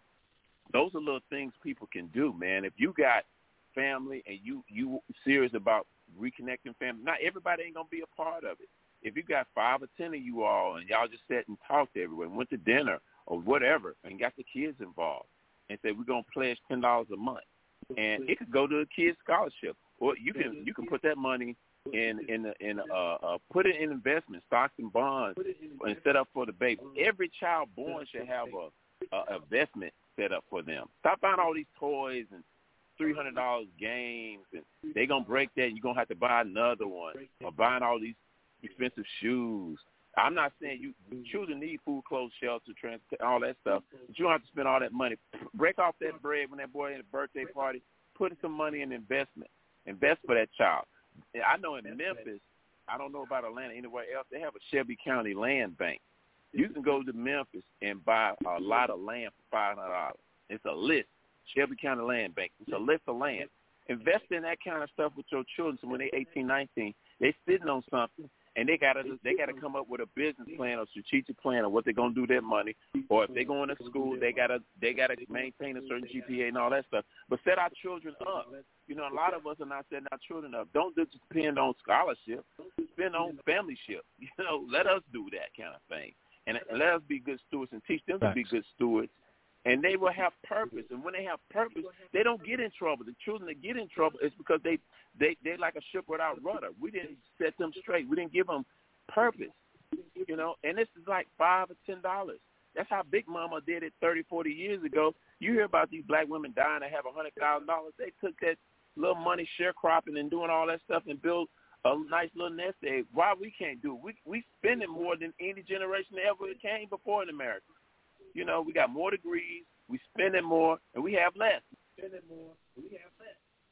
Speaker 5: those are little things people can do, man. If you got family and you you serious about reconnecting family, not everybody ain't gonna be a part of it. If you got five or ten of you all and y'all just sat and talked everywhere, went to dinner or whatever, and got the kids involved, and said we're gonna pledge ten dollars a month, and it could go to a kid's scholarship, or you can you can put that money in in in uh, uh put it in investment stocks and bonds and set up for the baby. Every child born should have a, a investment set up for them. Stop buying all these toys and three hundred dollars games, and they're gonna break that, and you're gonna have to buy another one, or buying all these expensive shoes. I'm not saying you children need food, clothes, shelter, transport, all that stuff, but you don't have to spend all that money. Break off that bread when that boy had a birthday party. Put some money in investment. Invest for that child. I know in Memphis, I don't know about Atlanta, anywhere else, they have a Shelby County land bank. You can go to Memphis and buy a lot of land for five hundred dollars. It's a list, Shelby County Land Bank. It's a list of land. Invest in that kind of stuff with your children so when they're eighteen, nineteen, they're sitting on something, and they gotta they gotta come up with a business plan or strategic plan of what they're gonna do with their money. Or if they're going to school, they gotta they gotta maintain a certain G P A and all that stuff. But set our children up. You know, a lot of us are not setting our children up. Don't just depend on scholarship. Depend on familyship. You know, let us do that kind of thing, and let us be good stewards and teach them to be good stewards. And they will have purpose. And when they have purpose, they don't get in trouble. The children that get in trouble is because they they they like a ship without rudder. We didn't set them straight. We didn't give them purpose. You know, and this is like five or ten dollars. That's how Big Mama did it thirty, forty years ago. You hear about these black women dying to have a hundred thousand dollars. They took that little money sharecropping and doing all that stuff and built a nice little nest egg. Why we can't do it? We we spending more than any generation that ever came before in America. You know, we got more degrees, we spending more, and we have less. Spending more, we have less.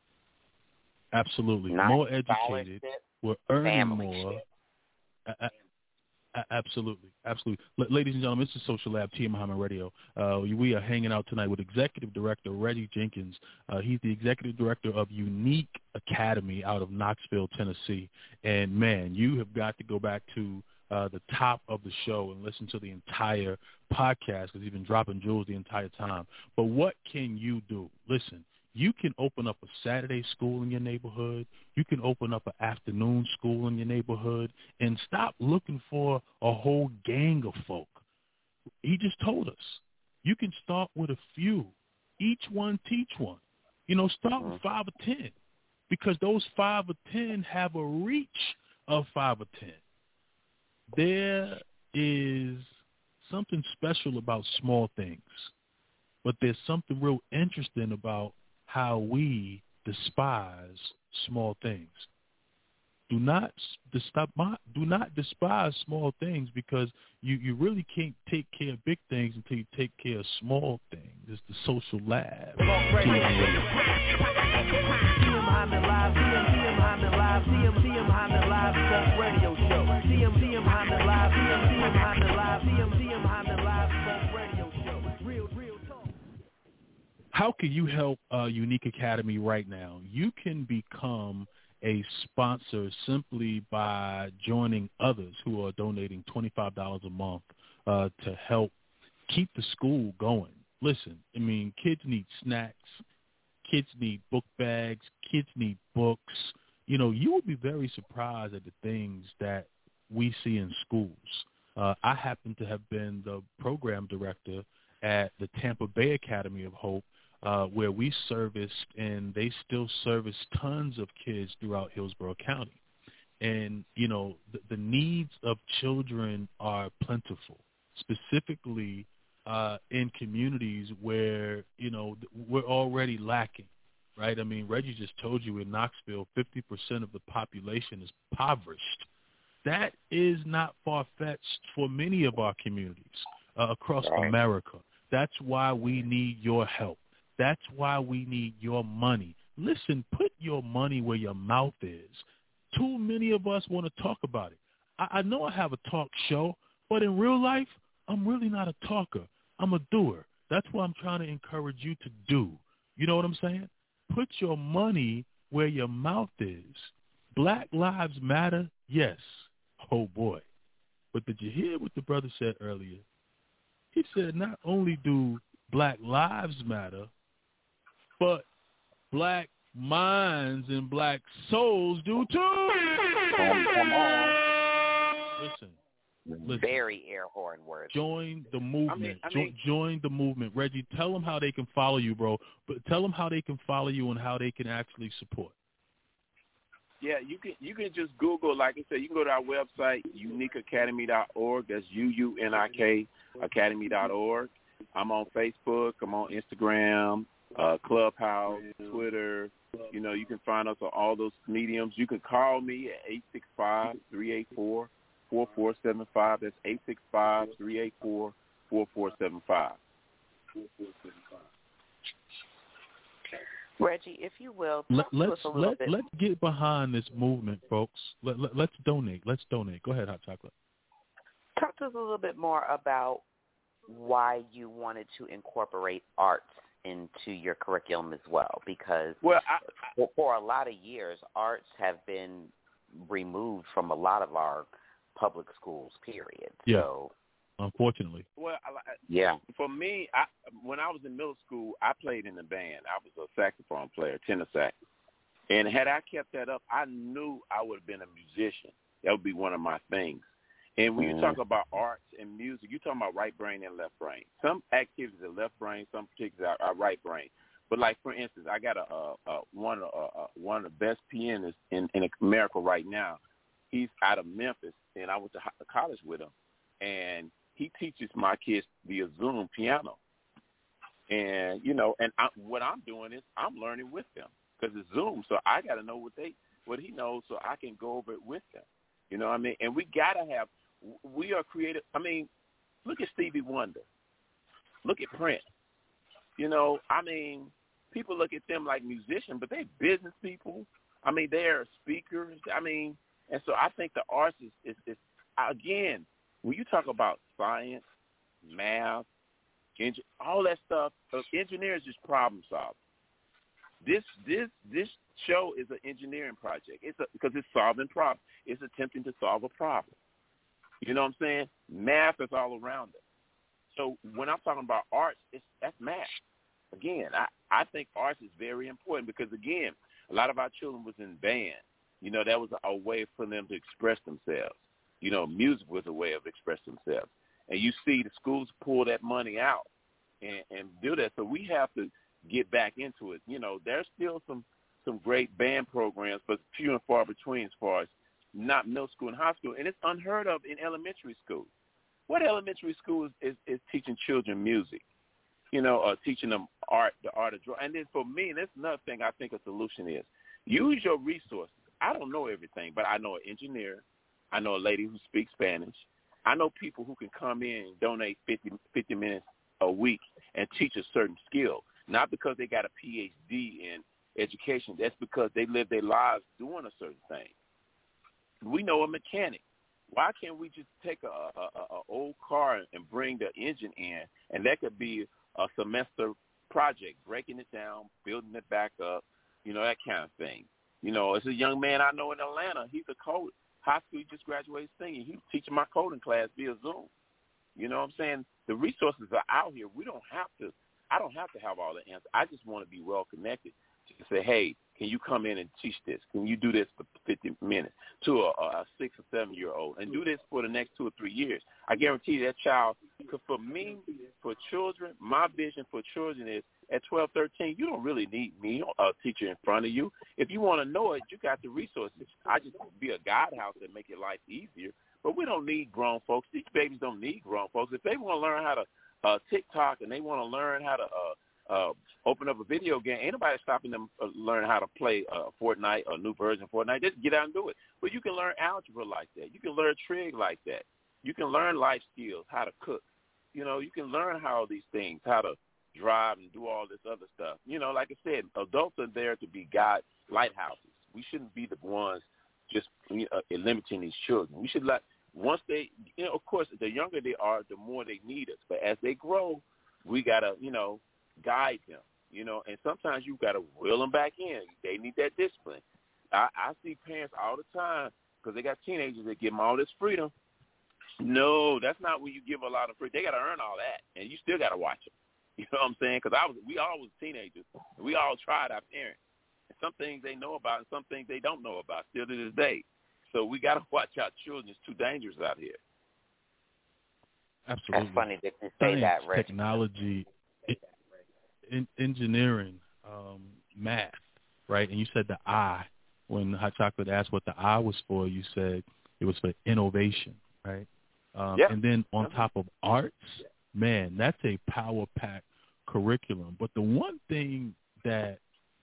Speaker 4: Absolutely.
Speaker 1: Not
Speaker 4: more educated, we're earning more. A- a- absolutely. Absolutely. L- ladies and gentlemen, this is Social Lab, T M Muhammad Radio. Uh, we are hanging out tonight with Executive Director Reggie Jenkins. Uh, he's the Executive Director of Unique Academy out of Knoxville, Tennessee. And, man, you have got to go back to Uh, the top of the show and listen to the entire podcast because he's been dropping jewels the entire time. But what can you do? Listen, You can open up a Saturday school in your neighborhood. You can open up an afternoon school in your neighborhood and stop looking for a whole gang of folk. He just told us. You can start with a few. Each one teach one. You know, start with five or ten because those five or ten have a reach of five or ten. There is something special about small things, but there's something real interesting about how we despise small things. Do not do not despise small things because you, you really can't take care of big things until you take care of small things. It's the social lab. How can you help uh, Unique Academy right now? You can become a sponsor simply by joining others who are donating twenty-five dollars a month uh, to help keep the school going. Listen, I mean, kids need snacks. Kids need book bags. Kids need books. You know, you would be very surprised at the things that we see in schools. Uh, I happen to have been the program director at the Tampa Bay Academy of Hope, Uh, where we serviced, and they still service tons of kids throughout Hillsborough County. And, you know, the, the needs of children are plentiful, specifically uh, in communities where, you know, we're already lacking, right? I mean, Reggie just told you in Knoxville, fifty percent of the population is impoverished. That is not far-fetched for many of our communities uh, across right. America. That's why we need your help. That's why we need your money. Listen, put your money where your mouth is. Too many of us want to talk about it. I, I know I have a talk show, but in real life, I'm really not a talker. I'm a doer. That's what I'm trying to encourage you to do. You know what I'm saying? Put your money where your mouth is. Black lives matter, yes. Oh, boy. But did you hear what the brother said earlier? He said not only do black lives matter, but black minds and black souls do too.
Speaker 1: Come, come on.
Speaker 4: Listen, listen.
Speaker 1: Very air horn words.
Speaker 4: Join the movement. I mean, I mean, jo- join the movement. Reggie, tell them how they can follow you, bro. But tell them how they can follow you and how they can actually support.
Speaker 5: Yeah, you can you can just Google, like I said, you can go to our website, unique academy dot org. That's U U N I K academy dot org. I'm on Facebook. I'm on Instagram, uh, Clubhouse, Twitter. You know, you can find us on all those mediums. You can call me at eight six five, three eight four, four four seven five. That's eight six five, three eight four, four four seven five.
Speaker 1: Reggie, if you will,
Speaker 4: let, let's
Speaker 1: us a little
Speaker 4: let,
Speaker 1: bit.
Speaker 4: let's get behind this movement, folks. Let, let, let's donate. Let's donate. Go ahead, Hot Chocolate.
Speaker 1: Talk to us a little bit more about why you wanted to incorporate arts into your curriculum as well, because
Speaker 5: well, I,
Speaker 1: I, for a lot of years, arts have been removed from a lot of our public schools, period.
Speaker 4: Yeah.
Speaker 1: So,
Speaker 4: unfortunately.
Speaker 5: Well, I,
Speaker 1: yeah.
Speaker 5: For me, I, when I was in middle school, I played in the band. I was a saxophone player, tenor sax. And had I kept that up, I knew I would have been a musician. That would be one of my things. And when mm. you talk about arts and music, you're talking about right brain and left brain. Some activities are left brain, some particulars are, are right brain. But like, for instance, I got a, a, a one a, a, one of the best pianists in, in America right now. He's out of Memphis, and I went to college with him. And he teaches my kids via Zoom piano. And, you know, and I, what I'm doing is I'm learning with them because it's Zoom. So I got to know what they what he knows so I can go over it with them. You know what I mean? And we got to have – we are creative. I mean, look at Stevie Wonder. Look at Prince. You know, I mean, people look at them like musicians, but they're business people. I mean, they're speakers. I mean, and so I think the arts is, is, is again, when you talk about science, math, engin- all that stuff, uh, engineers just problem solving. This this this show is an engineering project. It's a, because it's solving problems. It's attempting to solve a problem. You know what I'm saying? Math is all around it. So when I'm talking about arts, it's that's math. again, I, I think arts is very important because, again, a lot of our children was in band. You know, that was a, a way for them to express themselves. You know, music was a way of expressing themselves. And you see the schools pull that money out and, and do that. So we have to get back into it. You know, there's still some, some great band programs, but few and far between as far as not middle school and high school. And it's unheard of in elementary school. What elementary school is, is, is teaching children music, you know, or teaching them art, the art of drawing? And then for me, and that's another thing I think a solution is, use your resources. I don't know everything, but I know an engineer. I know a lady who speaks Spanish. I know people who can come in and donate fifty, fifty minutes a week and teach a certain skill, not because they got a P H D in education. That's because they live their lives doing a certain thing. We know a mechanic. Why can't we just take a, a, a old car and bring the engine in, and that could be a semester project, breaking it down, building it back up, you know, that kind of thing. You know, it's a young man I know in Atlanta. He's a code. High school, he just graduated singing. He was teaching my coding class via Zoom. You know what I'm saying? The resources are out here. We don't have to, I don't have to have all the answers. I just want to be well connected to say, hey, can you come in and teach this? Can you do this for fifty minutes to a, a six or seven-year-old and do this for the next two or three years? I guarantee you that child, because for me, for children, my vision for children is at twelve, thirteen, you don't really need me, a teacher in front of you. If you want to know it, you got the resources. I just be a guidehouse and make your life easier. But we don't need grown folks. These babies don't need grown folks. If they want to learn how to uh, TikTok and they want to learn how to uh, uh, open up a video game, ain't nobody stopping them uh, learn how to play uh, Fortnite or a new version of Fortnite. Just get out and do it. But you can learn algebra like that. You can learn trig like that. You can learn life skills, how to cook. You know, you can learn how these things, how to drive and do all this other stuff. You know, like I said, adults are there to be guide lighthouses. We shouldn't be the ones just you know, limiting these children. We should let, once they, you know, of course, the younger they are, the more they need us. But as they grow, we got to, you know, guide them, you know, and sometimes you got to reel them back in. They need that discipline. I, I see parents all the time because they got teenagers that give them all this freedom. No, that's not when you give a lot of freedom. They got to earn all that, and you still got to watch them. You know what I'm saying? Because I was, we all was teenagers. And we all tried our parents. And some things they know about and some things they don't know about still to this day. So we got to watch our children. It's too dangerous out here.
Speaker 4: Absolutely.
Speaker 1: That's funny that you say
Speaker 4: Science,
Speaker 1: that, Reg.
Speaker 4: technology, in, engineering, um, math, right? And you said the I. When Hot Chocolate asked what the I was for, you said it was for innovation, right? Um,
Speaker 5: yeah.
Speaker 4: And then on top of arts, man, that's a power-packed curriculum. But the one thing that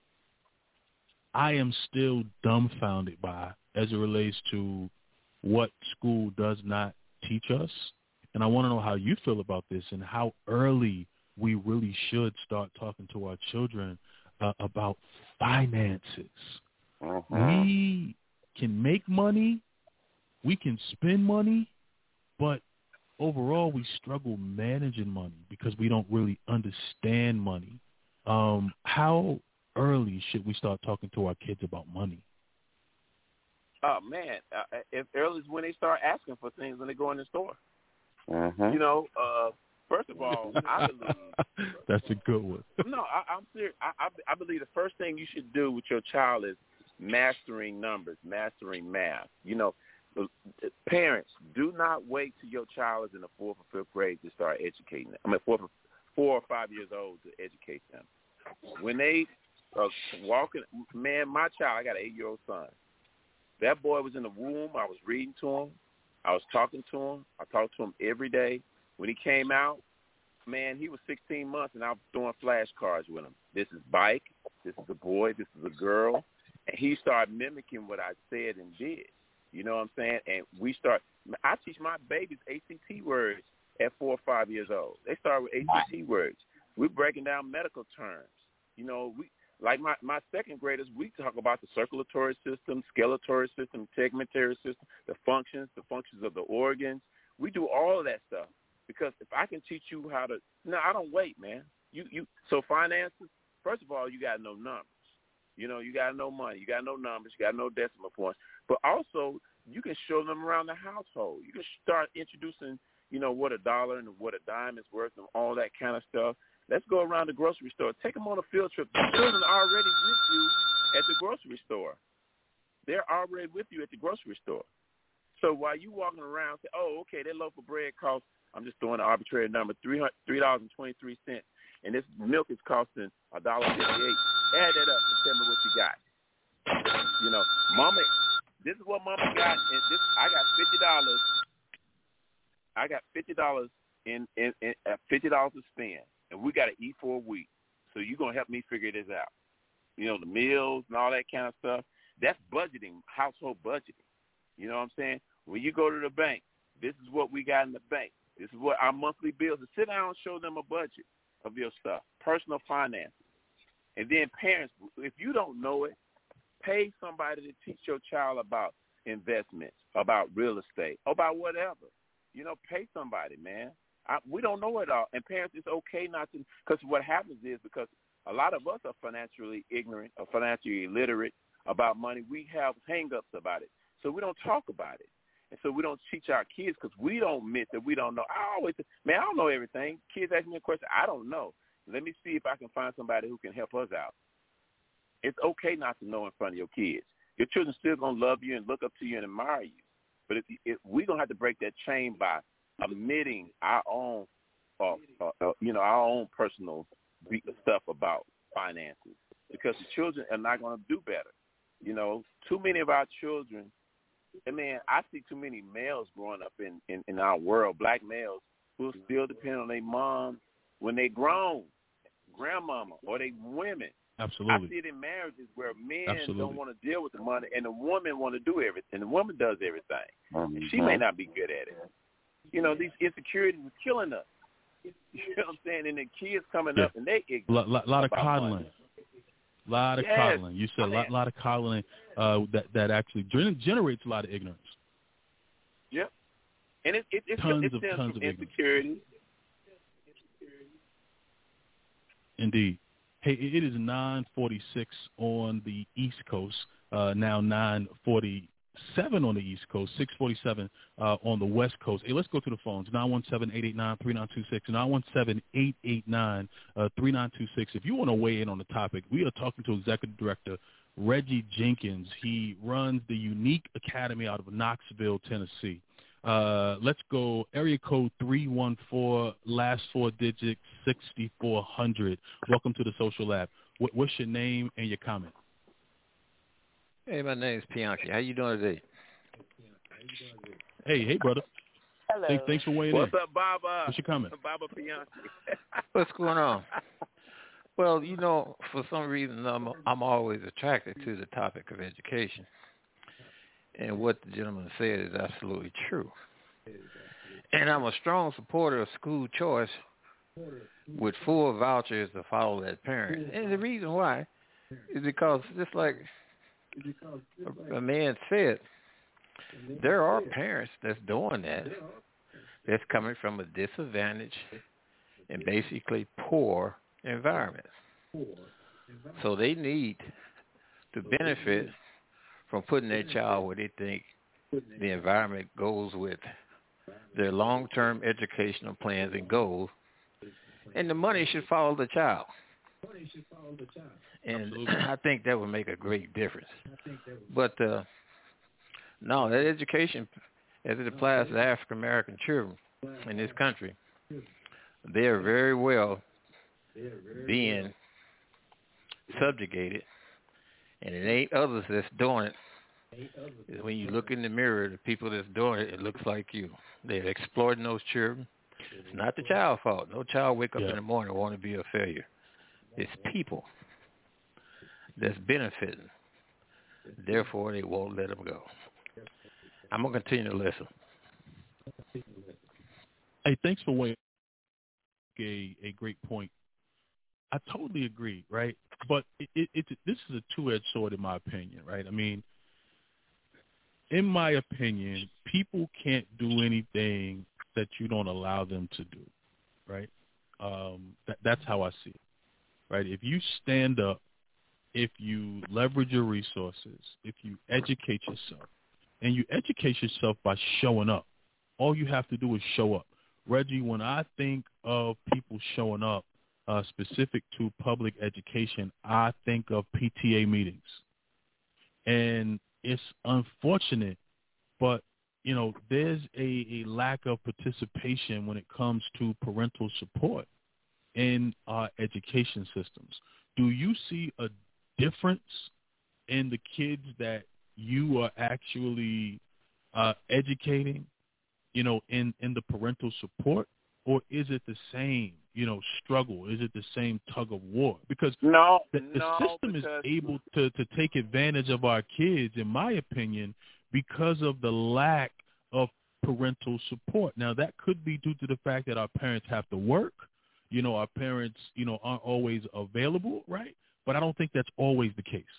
Speaker 4: I am still dumbfounded by as it relates to what school does not teach us, and I want to know how you feel about this and how early we really should start talking to our children uh, about finances.
Speaker 1: Mm-hmm.
Speaker 4: We can make money, we can spend money, but overall, we struggle managing money because we don't really understand money. Um, how early should we start talking to our kids about money?
Speaker 5: Oh, man, uh, if early is when they start asking for things when they go in the store.
Speaker 1: Mm-hmm.
Speaker 5: You know, uh, first of all, I believe.
Speaker 4: That's a good one.
Speaker 5: No, I, I'm serious. I, I, I believe the first thing you should do with your child is mastering numbers, mastering math. You know, parents, do not wait till your child is in the fourth or fifth grade to start educating them. I mean, four, four or five years old to educate them. When they are walking, man, my child, I got an eight-year-old son. That boy was in the womb. I was reading to him. I was talking to him. I talked to him every day. When he came out, man, he was sixteen months, and I was throwing flashcards with him. This is bike. This is a boy. This is a girl. And he started mimicking what I said and did. You know what I'm saying? And we start – I teach my babies A C T words at four or five years old. They start with A C T words. We're breaking down medical terms. You know, we like my, my second graders, we talk about the circulatory system, skeletal system, tegmentary system, the functions, the functions of the organs. We do all of that stuff because if I can teach you how to – no, I don't wait, man. You you So finances, first of all, you got to know numbers. You know, you got to know money. You got to know numbers. You got to know decimal points. But also, you can show them around the household. You can start introducing, you know, what a dollar and what a dime is worth and all that kind of stuff. Let's go around the grocery store. Take them on a field trip. The children are already with you at the grocery store. They're already with you at the grocery store. So while you walking around, say, oh, okay, that loaf of bread costs, I'm just throwing an arbitrary number, three dollars and twenty-three cents, and this milk is costing one dollar fifty-eight. Add that up and tell me what you got. You know, Mama, this is what Mama got. And this, I got fifty dollars. I got fifty dollars in, in, in uh, fifty dollars to spend, and we got to eat for a week. So you're going to help me figure this out. You know, the meals and all that kind of stuff, that's budgeting, household budgeting. You know what I'm saying? When you go to the bank, this is what we got in the bank. This is what our monthly bills are. Sit down and show them a budget of your stuff, personal finances. And then parents, if you don't know it, pay somebody to teach your child about investments, about real estate, about whatever. You know, pay somebody, man. I, we don't know it all. And parents, it's okay not to, because what happens is because a lot of us are financially ignorant or financially illiterate about money, we have hang-ups about it. So we don't talk about it. And so we don't teach our kids because we don't admit that we don't know. I always say, man, I don't know everything. Kids ask me a question, I don't know. Let me see if I can find somebody who can help us out. It's okay not to know in front of your kids. Your children still going to love you and look up to you and admire you. But if, if we're going to have to break that chain by omitting our own, uh, uh, uh, you know, our own personal stuff about finances because the children are not going to do better. You know, too many of our children, I mean, I see too many males growing up in, in, in our world, black males, who still depend on their mom when they grown, grandmama, or they women.
Speaker 4: Absolutely.
Speaker 5: I see it in marriages where men
Speaker 4: Absolutely.
Speaker 5: don't want to deal with the money, and the woman want to do everything. And the woman does everything.
Speaker 1: Mm-hmm.
Speaker 5: She may not be good at it. You know, these insecurities are killing us. You know what I'm saying? And the kids coming
Speaker 4: yeah.
Speaker 5: up, and they
Speaker 4: a lot, lot, lot of coddling.
Speaker 5: Money.
Speaker 4: A lot of
Speaker 5: yes.
Speaker 4: coddling. You said a lot, lot of coddling uh, that that actually generates a lot of ignorance.
Speaker 5: Yep. And it it, it,
Speaker 4: tons
Speaker 5: it
Speaker 4: of
Speaker 5: stems
Speaker 4: tons
Speaker 5: from
Speaker 4: of
Speaker 5: insecurity.
Speaker 4: Indeed. Hey, it is nine forty-six on the East Coast. Uh, now nine forty-seven on the East Coast. six forty-seven uh, on the West Coast. Hey, let's go to the phones. nine one seven, eight eight nine, three nine two six. nine one seven, eight eight nine, three nine two six. If you want to weigh in on the topic, we are talking to Executive Director Reggie Jenkins. He runs the Unique Academy out of Knoxville, Tennessee. Uh, let's go area code three one four, last four digits, sixty-four hundred. Welcome to the Social Lab. What, what's your name and your comment?
Speaker 6: Hey, my name is Pianki. How you doing today?
Speaker 4: Hey, hey, brother.
Speaker 1: Hello.
Speaker 4: Hey, thanks for weighing
Speaker 5: What's
Speaker 4: in.
Speaker 5: up, Baba?
Speaker 4: What's your comment?
Speaker 5: Baba Pianki.
Speaker 6: What's going on? Well, you know, for some reason, I'm, I'm always attracted to the topic of education. And what the gentleman said is absolutely true. And I'm a strong supporter of school choice with full vouchers to follow that parent. And the reason why is because just like a man said, there are parents that's doing that, that's coming from a disadvantaged and basically poor environment. So they need to benefit from putting their child where they think the environment goes with their long-term educational plans and goals, and the money should follow the child. And Absolutely. I think that would make a great difference. But uh, no, that education, as it applies to African-American children in this country, they are very well being subjugated, and it ain't others that's doing it. When you look in the mirror, the people that's doing it, it looks like you. They're exploiting those children. It's not the child's fault. No child wake up yeah. in the morning and want to be a failure. It's people that's benefiting. Therefore, they won't let them go. I'm going to continue to listen.
Speaker 4: Hey, thanks for weighing a, a great point. I totally agree, right? But it, it, it, this is a two-edged sword in my opinion, right? I mean, in my opinion, people can't do anything that you don't allow them to do, right? Um, that, that's how I see it, right? If you stand up, if you leverage your resources, if you educate yourself, and you educate yourself by showing up, all you have to do is show up. Reggie, when I think of people showing up, uh, specific to public education, I think of P T A meetings. And it's unfortunate, but, you know, there's a, a lack of participation when it comes to parental support in our education systems. Do you see a difference in the kids that you are actually uh, educating, you know, in, in the parental support, or is it the same, you know, struggle? Is it the same tug of war? Because
Speaker 5: no,
Speaker 4: the, the
Speaker 5: no,
Speaker 4: system
Speaker 5: because...
Speaker 4: is able to, to take advantage of our kids, in my opinion, because of the lack of parental support. Now, that could be due to the fact that our parents have to work. You know, our parents, you know, aren't always available, right? But I don't think that's always the case.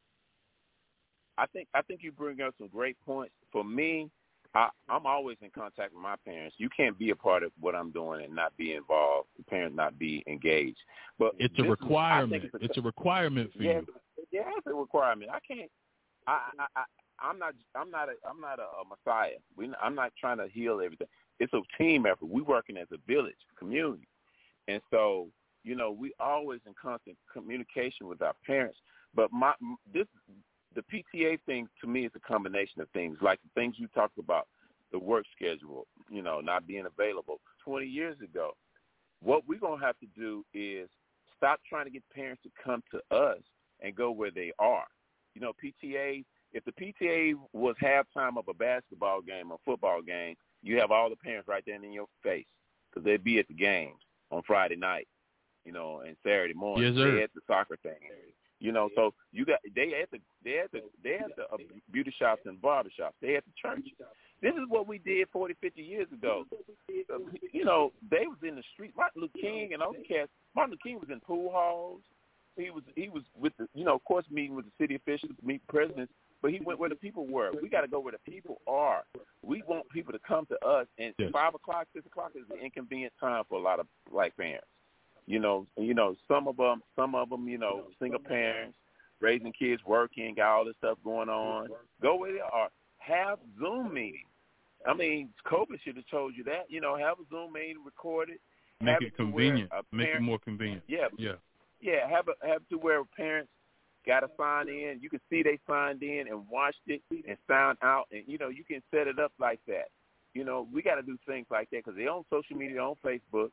Speaker 5: I think I think you bring up some great points. For me, I, I'm always in contact with my parents. You can't be a part of what I'm doing and not be involved. The parents not be engaged. But
Speaker 4: it's a requirement.
Speaker 5: Is, it's,
Speaker 4: a, it's a requirement for
Speaker 5: yeah,
Speaker 4: you.
Speaker 5: Yeah, it's a requirement. I can't. I, I, I I'm not. I'm not. A, I'm not a, a messiah. We. I'm not trying to heal everything. It's a team effort. We working as a village, community, and so you know we always in constant communication with our parents. But my this. The P T A thing, to me, is a combination of things, like the things you talked about, the work schedule, you know, not being available. twenty years ago, what we're going to have to do is stop trying to get parents to come to us and go where they are. You know, P T A, if the P T A was halftime of a basketball game or football game, you have all the parents right there in your face because they'd be at the games on Friday night, you know, and Saturday morning.
Speaker 4: Yes, sir.
Speaker 5: They're at the soccer thing. You know, so you got they at the they at the they at the uh, beauty shops and barber shops. They at the church. This is what we did forty, fifty years ago. Uh, you know, they was in the street. Martin Luther King and all the cats. Martin Luther King was in pool halls. He was he was with the you know, of course, meeting with the city officials, meet presidents. But he went where the people were. We got to go where the people are. We want people to come to us. And
Speaker 4: yes.
Speaker 5: five o'clock, six o'clock is an inconvenient time for a lot of black parents. You know, you know, some of them, some of them, you know, single parents, raising kids, working, got all this stuff going on. Go where they are. Have Zoom meetings. I mean, COVID should have told you that. You know, have a Zoom meeting, record it.
Speaker 4: Make it convenient.
Speaker 5: Parent,
Speaker 4: Make it more convenient.
Speaker 5: Yeah,
Speaker 4: yeah,
Speaker 5: yeah. Have a, have to where parents got to sign in. You can see they signed in and watched it and found out, and you know, you can set it up like that. You know, we got to do things like that because they're on social media, on Facebook.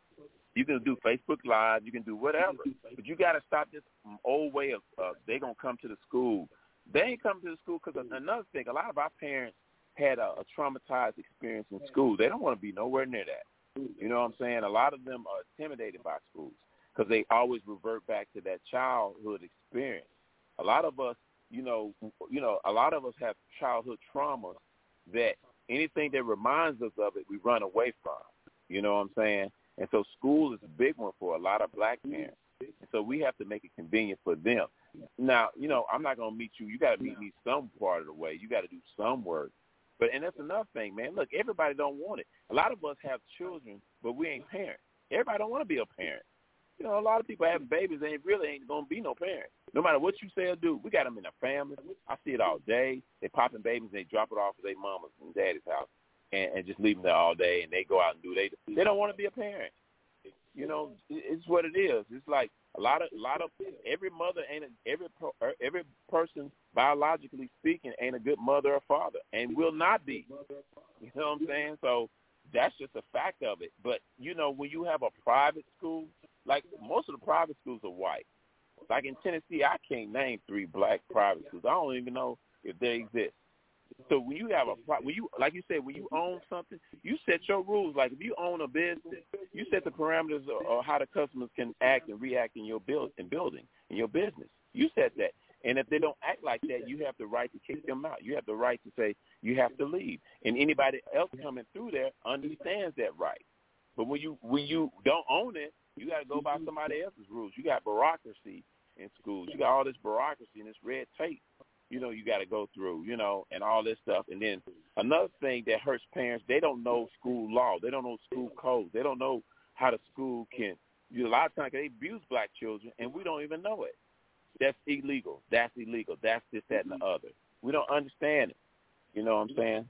Speaker 5: You can do Facebook Live. You can do whatever. But you got to stop this old way of uh, they going to come to the school. They ain't come to the school because another thing, a lot of our parents had a, a traumatized experience in school. They don't want to be nowhere near that. You know what I'm saying? A lot of them are intimidated by schools because they always revert back to that childhood experience. A lot of us, you know, you know, a lot of us have childhood traumas that anything that reminds us of it, we run away from. You know what I'm saying? And so school is a big one for a lot of black parents. And so we have to make it convenient for them. Now, you know, I'm not going to meet you. You got to meet me some part of the way. You got to do some work. But and that's another thing, man. Look, everybody don't want it. A lot of us have children, but we ain't parents. Everybody don't want to be a parent. You know, a lot of people having babies, they really ain't going to be no parent. No matter what you say or do, we got them in a family. I see it all day. They popping babies, and they drop it off at their mama's and daddy's house. And, and just leave them there all day, and they go out and do they. They don't want to be a parent. You know, it's what it is. It's like a lot of, a lot of every mother ain't a, every every person biologically speaking ain't a good mother or father, and will not be. You know what I'm saying? So that's just a fact of it. But you know, when you have a private school, like most of the private schools are white. Like in Tennessee, I can't name three black private schools. I don't even know if they exist. So when you have a, when you, like you said, when you own something, you set your rules. Like if you own a business, you set the parameters of, of how the customers can act and react in your build, in building, in your business. You set that. And if they don't act like that, you have the right to kick them out. You have the right to say you have to leave. And anybody else coming through there understands that right. But when you when you don't own it, you got to go by somebody else's rules. You got bureaucracy in schools. You got all this bureaucracy and this red tape. You know, you got to go through, you know, and all this stuff. And then another thing that hurts parents, they don't know school law. They don't know school codes. They don't know how the school can, you know, a lot of times they abuse black children, and we don't even know it. That's illegal. That's illegal. That's this, that, and the other. We don't understand it. You know what I'm saying?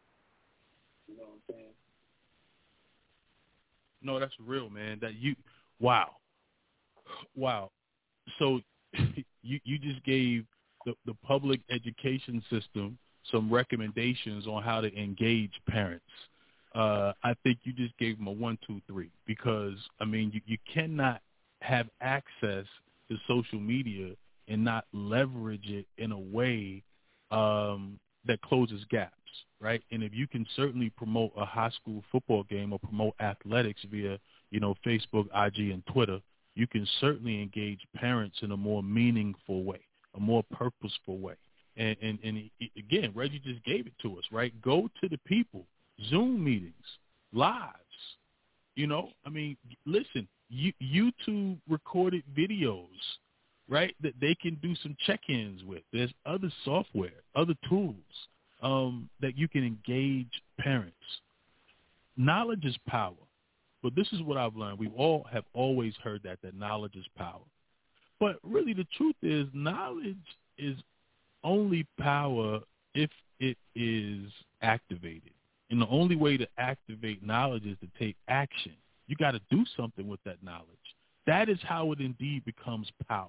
Speaker 5: You know what I'm saying?
Speaker 4: No, that's real, man. That you, wow. Wow. So you you just gave the, the public education system some recommendations on how to engage parents. Uh, I think you just gave them a one, two, three because, I mean, you, you cannot have access to social media and not leverage it in a way um, that closes gaps, right? And if you can certainly promote a high school football game or promote athletics via, you know, Facebook, I G, and Twitter, you can certainly engage parents in a more meaningful way, a more purposeful way. And, and, and again, Reggie just gave it to us, right? Go to the people. Zoom meetings, lives, you know, I mean, listen, you, YouTube recorded videos, right, that they can do some check-ins with. There's other software, other tools um, that you can engage parents. Knowledge is power, but this is what I've learned. We all have always heard that, that knowledge is power. But really the truth is knowledge is only power if it is activated. And the only way to activate knowledge is to take action. You got to do something with that knowledge. That is how it indeed becomes power.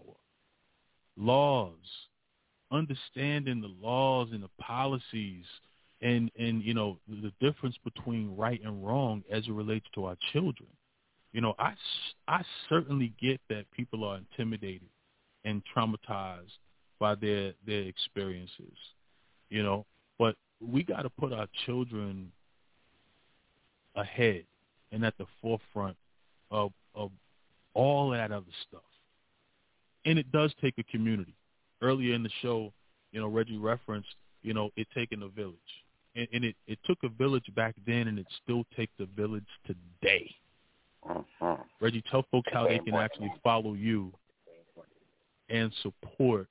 Speaker 4: Laws, understanding the laws and the policies and, and you know, the difference between right and wrong as it relates to our children. You know, I, I certainly get that people are intimidated and traumatized by their, their experiences, you know, but we got to put our children ahead and at the forefront of of all that other stuff. And it does take a community. Earlier in the show, you know, Reggie referenced, you know, it taking a village. And, and it, it took a village back then, and it still takes a village today.
Speaker 1: Uh-huh.
Speaker 4: Reggie, tell folks how they can actually follow you and support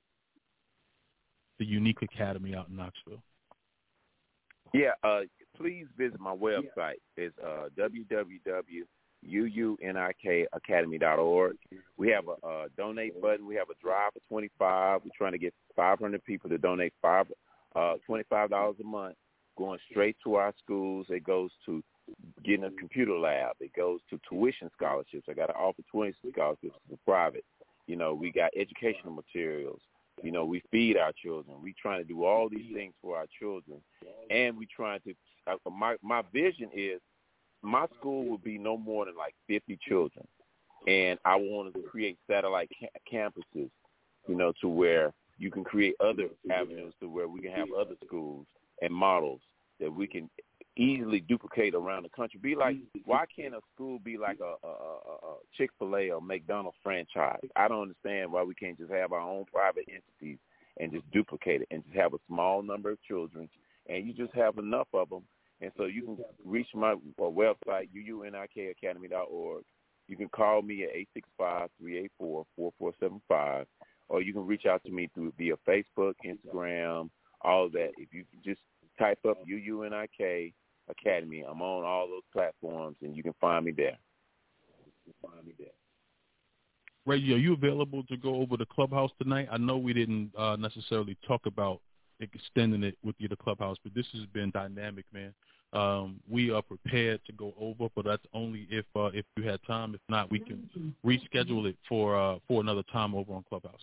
Speaker 4: the Unique Academy out in Knoxville.
Speaker 5: Yeah, uh, please visit my website. It's uh, w w w dot u u n i k academy dot org. We have a, a donate button. We have a drive for twenty-five. We're trying to get five hundred people to donate five, uh, twenty-five dollars a month, going straight to our schools. It goes to getting a computer lab. It goes to tuition scholarships. I got to offer tuition scholarships for private. You know, we got educational materials. You know, we feed our children. We trying to do all these things for our children, and we trying to. Uh, my my vision is, my school will be no more than like fifty children, and I wanted to create satellite ca- campuses. You know, to where you can create other avenues to where we can have other schools and models that we can easily duplicate around the country. Be like, why can't a school be like a, a, a, a Chick-fil-A or McDonald's franchise? I don't understand why we can't just have our own private entities and just duplicate it and just have a small number of children, and you just have enough of them. And so you can reach my uh, website, u u n i k academy dot org. You can call me at eight six five, three eight four, four four seven five, or you can reach out to me through via Facebook, Instagram, all of that. If you just type up U U N I K Academy, I'm on all those platforms, and you can find me there. You can find me there.
Speaker 4: Reggie, are you available to go over the clubhouse tonight? I know we didn't uh, necessarily talk about extending it with you to clubhouse, but this has been dynamic, man. Um, we are prepared to go over, but that's only if uh, if you had time. If not, we can reschedule it for uh, for another time over on Clubhouse.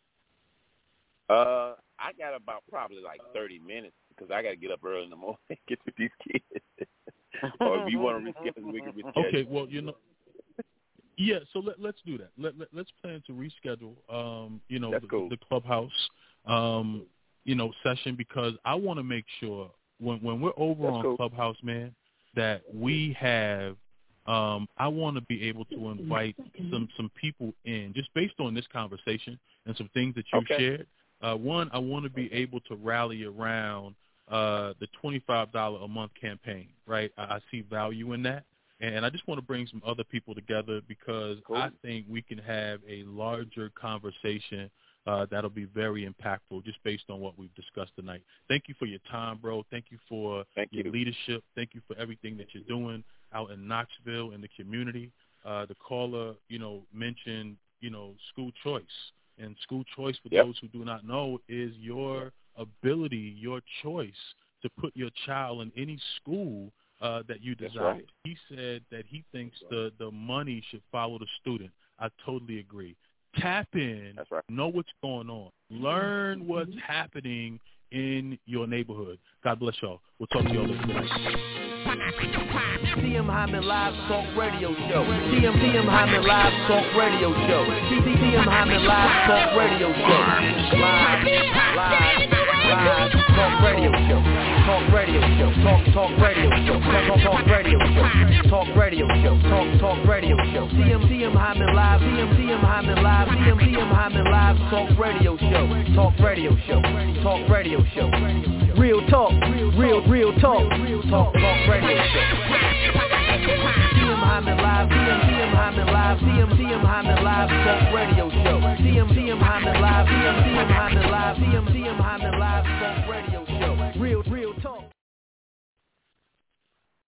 Speaker 5: Uh, I got about probably like thirty minutes because I got to get up early in the morning and get to these kids. Or if you want to reschedule, we can reschedule.
Speaker 4: Okay, well, you know, yeah. So let, let's do that. Let, let let's plan to reschedule. Um, you know, the,
Speaker 5: cool.
Speaker 4: the Clubhouse, um, you know, session because I want to make sure when when we're over
Speaker 5: That's
Speaker 4: on
Speaker 5: cool.
Speaker 4: Clubhouse, man, that we have. Um, I want to be able to invite some some people in just based on this conversation and some things that you
Speaker 5: Okay.
Speaker 4: shared. Uh, one, I want to be able to rally around uh, the twenty-five dollars a month campaign, right? I, I see value in that. And I just want to bring some other people together because
Speaker 5: Cool.
Speaker 4: I think we can have a larger conversation uh, that'll be very impactful just based on what we've discussed tonight. Thank you for your time, bro. Thank you for
Speaker 5: Thank
Speaker 4: your
Speaker 5: you.
Speaker 4: leadership. Thank you for everything that you're doing out in Knoxville in the community. Uh, the caller, you know, mentioned, you know, school choice. And school choice, for
Speaker 5: Yep.
Speaker 4: those who do not know, is your ability, your choice to put your child in any school uh, that you
Speaker 5: That's
Speaker 4: desire.
Speaker 5: right.
Speaker 4: He said that he thinks the, the money should follow the student. I totally agree. Tap in.
Speaker 5: That's right.
Speaker 4: Know what's going on. Learn what's happening in your neighborhood. God bless y'all. We'll talk to y'all later tonight.
Speaker 2: T M Hyman Live Talk Radio Show. T M T M Hyman Live Talk Radio Show. T M Hyman Live Talk Radio Show. Live, live, live Talk Radio Show. Talk Radio Show. Talk Talk Radio Show. Talk Talk Radio Show. Talk Radio Show. Talk Talk Radio Show. T M T M Hyman Live. T M T M Hyman Live. T M T M Hyman Live Talk Radio Show. Talk Radio Show. Talk Radio Show. Real talk. Real real talk. Talk Talk Radio Show. T M Hyman Live, T M T M Hyman Live, T M T M Hyman Live Talk Radio Show. T M T M Hyman Live, T M T M Hyman Live, T M T M Hyman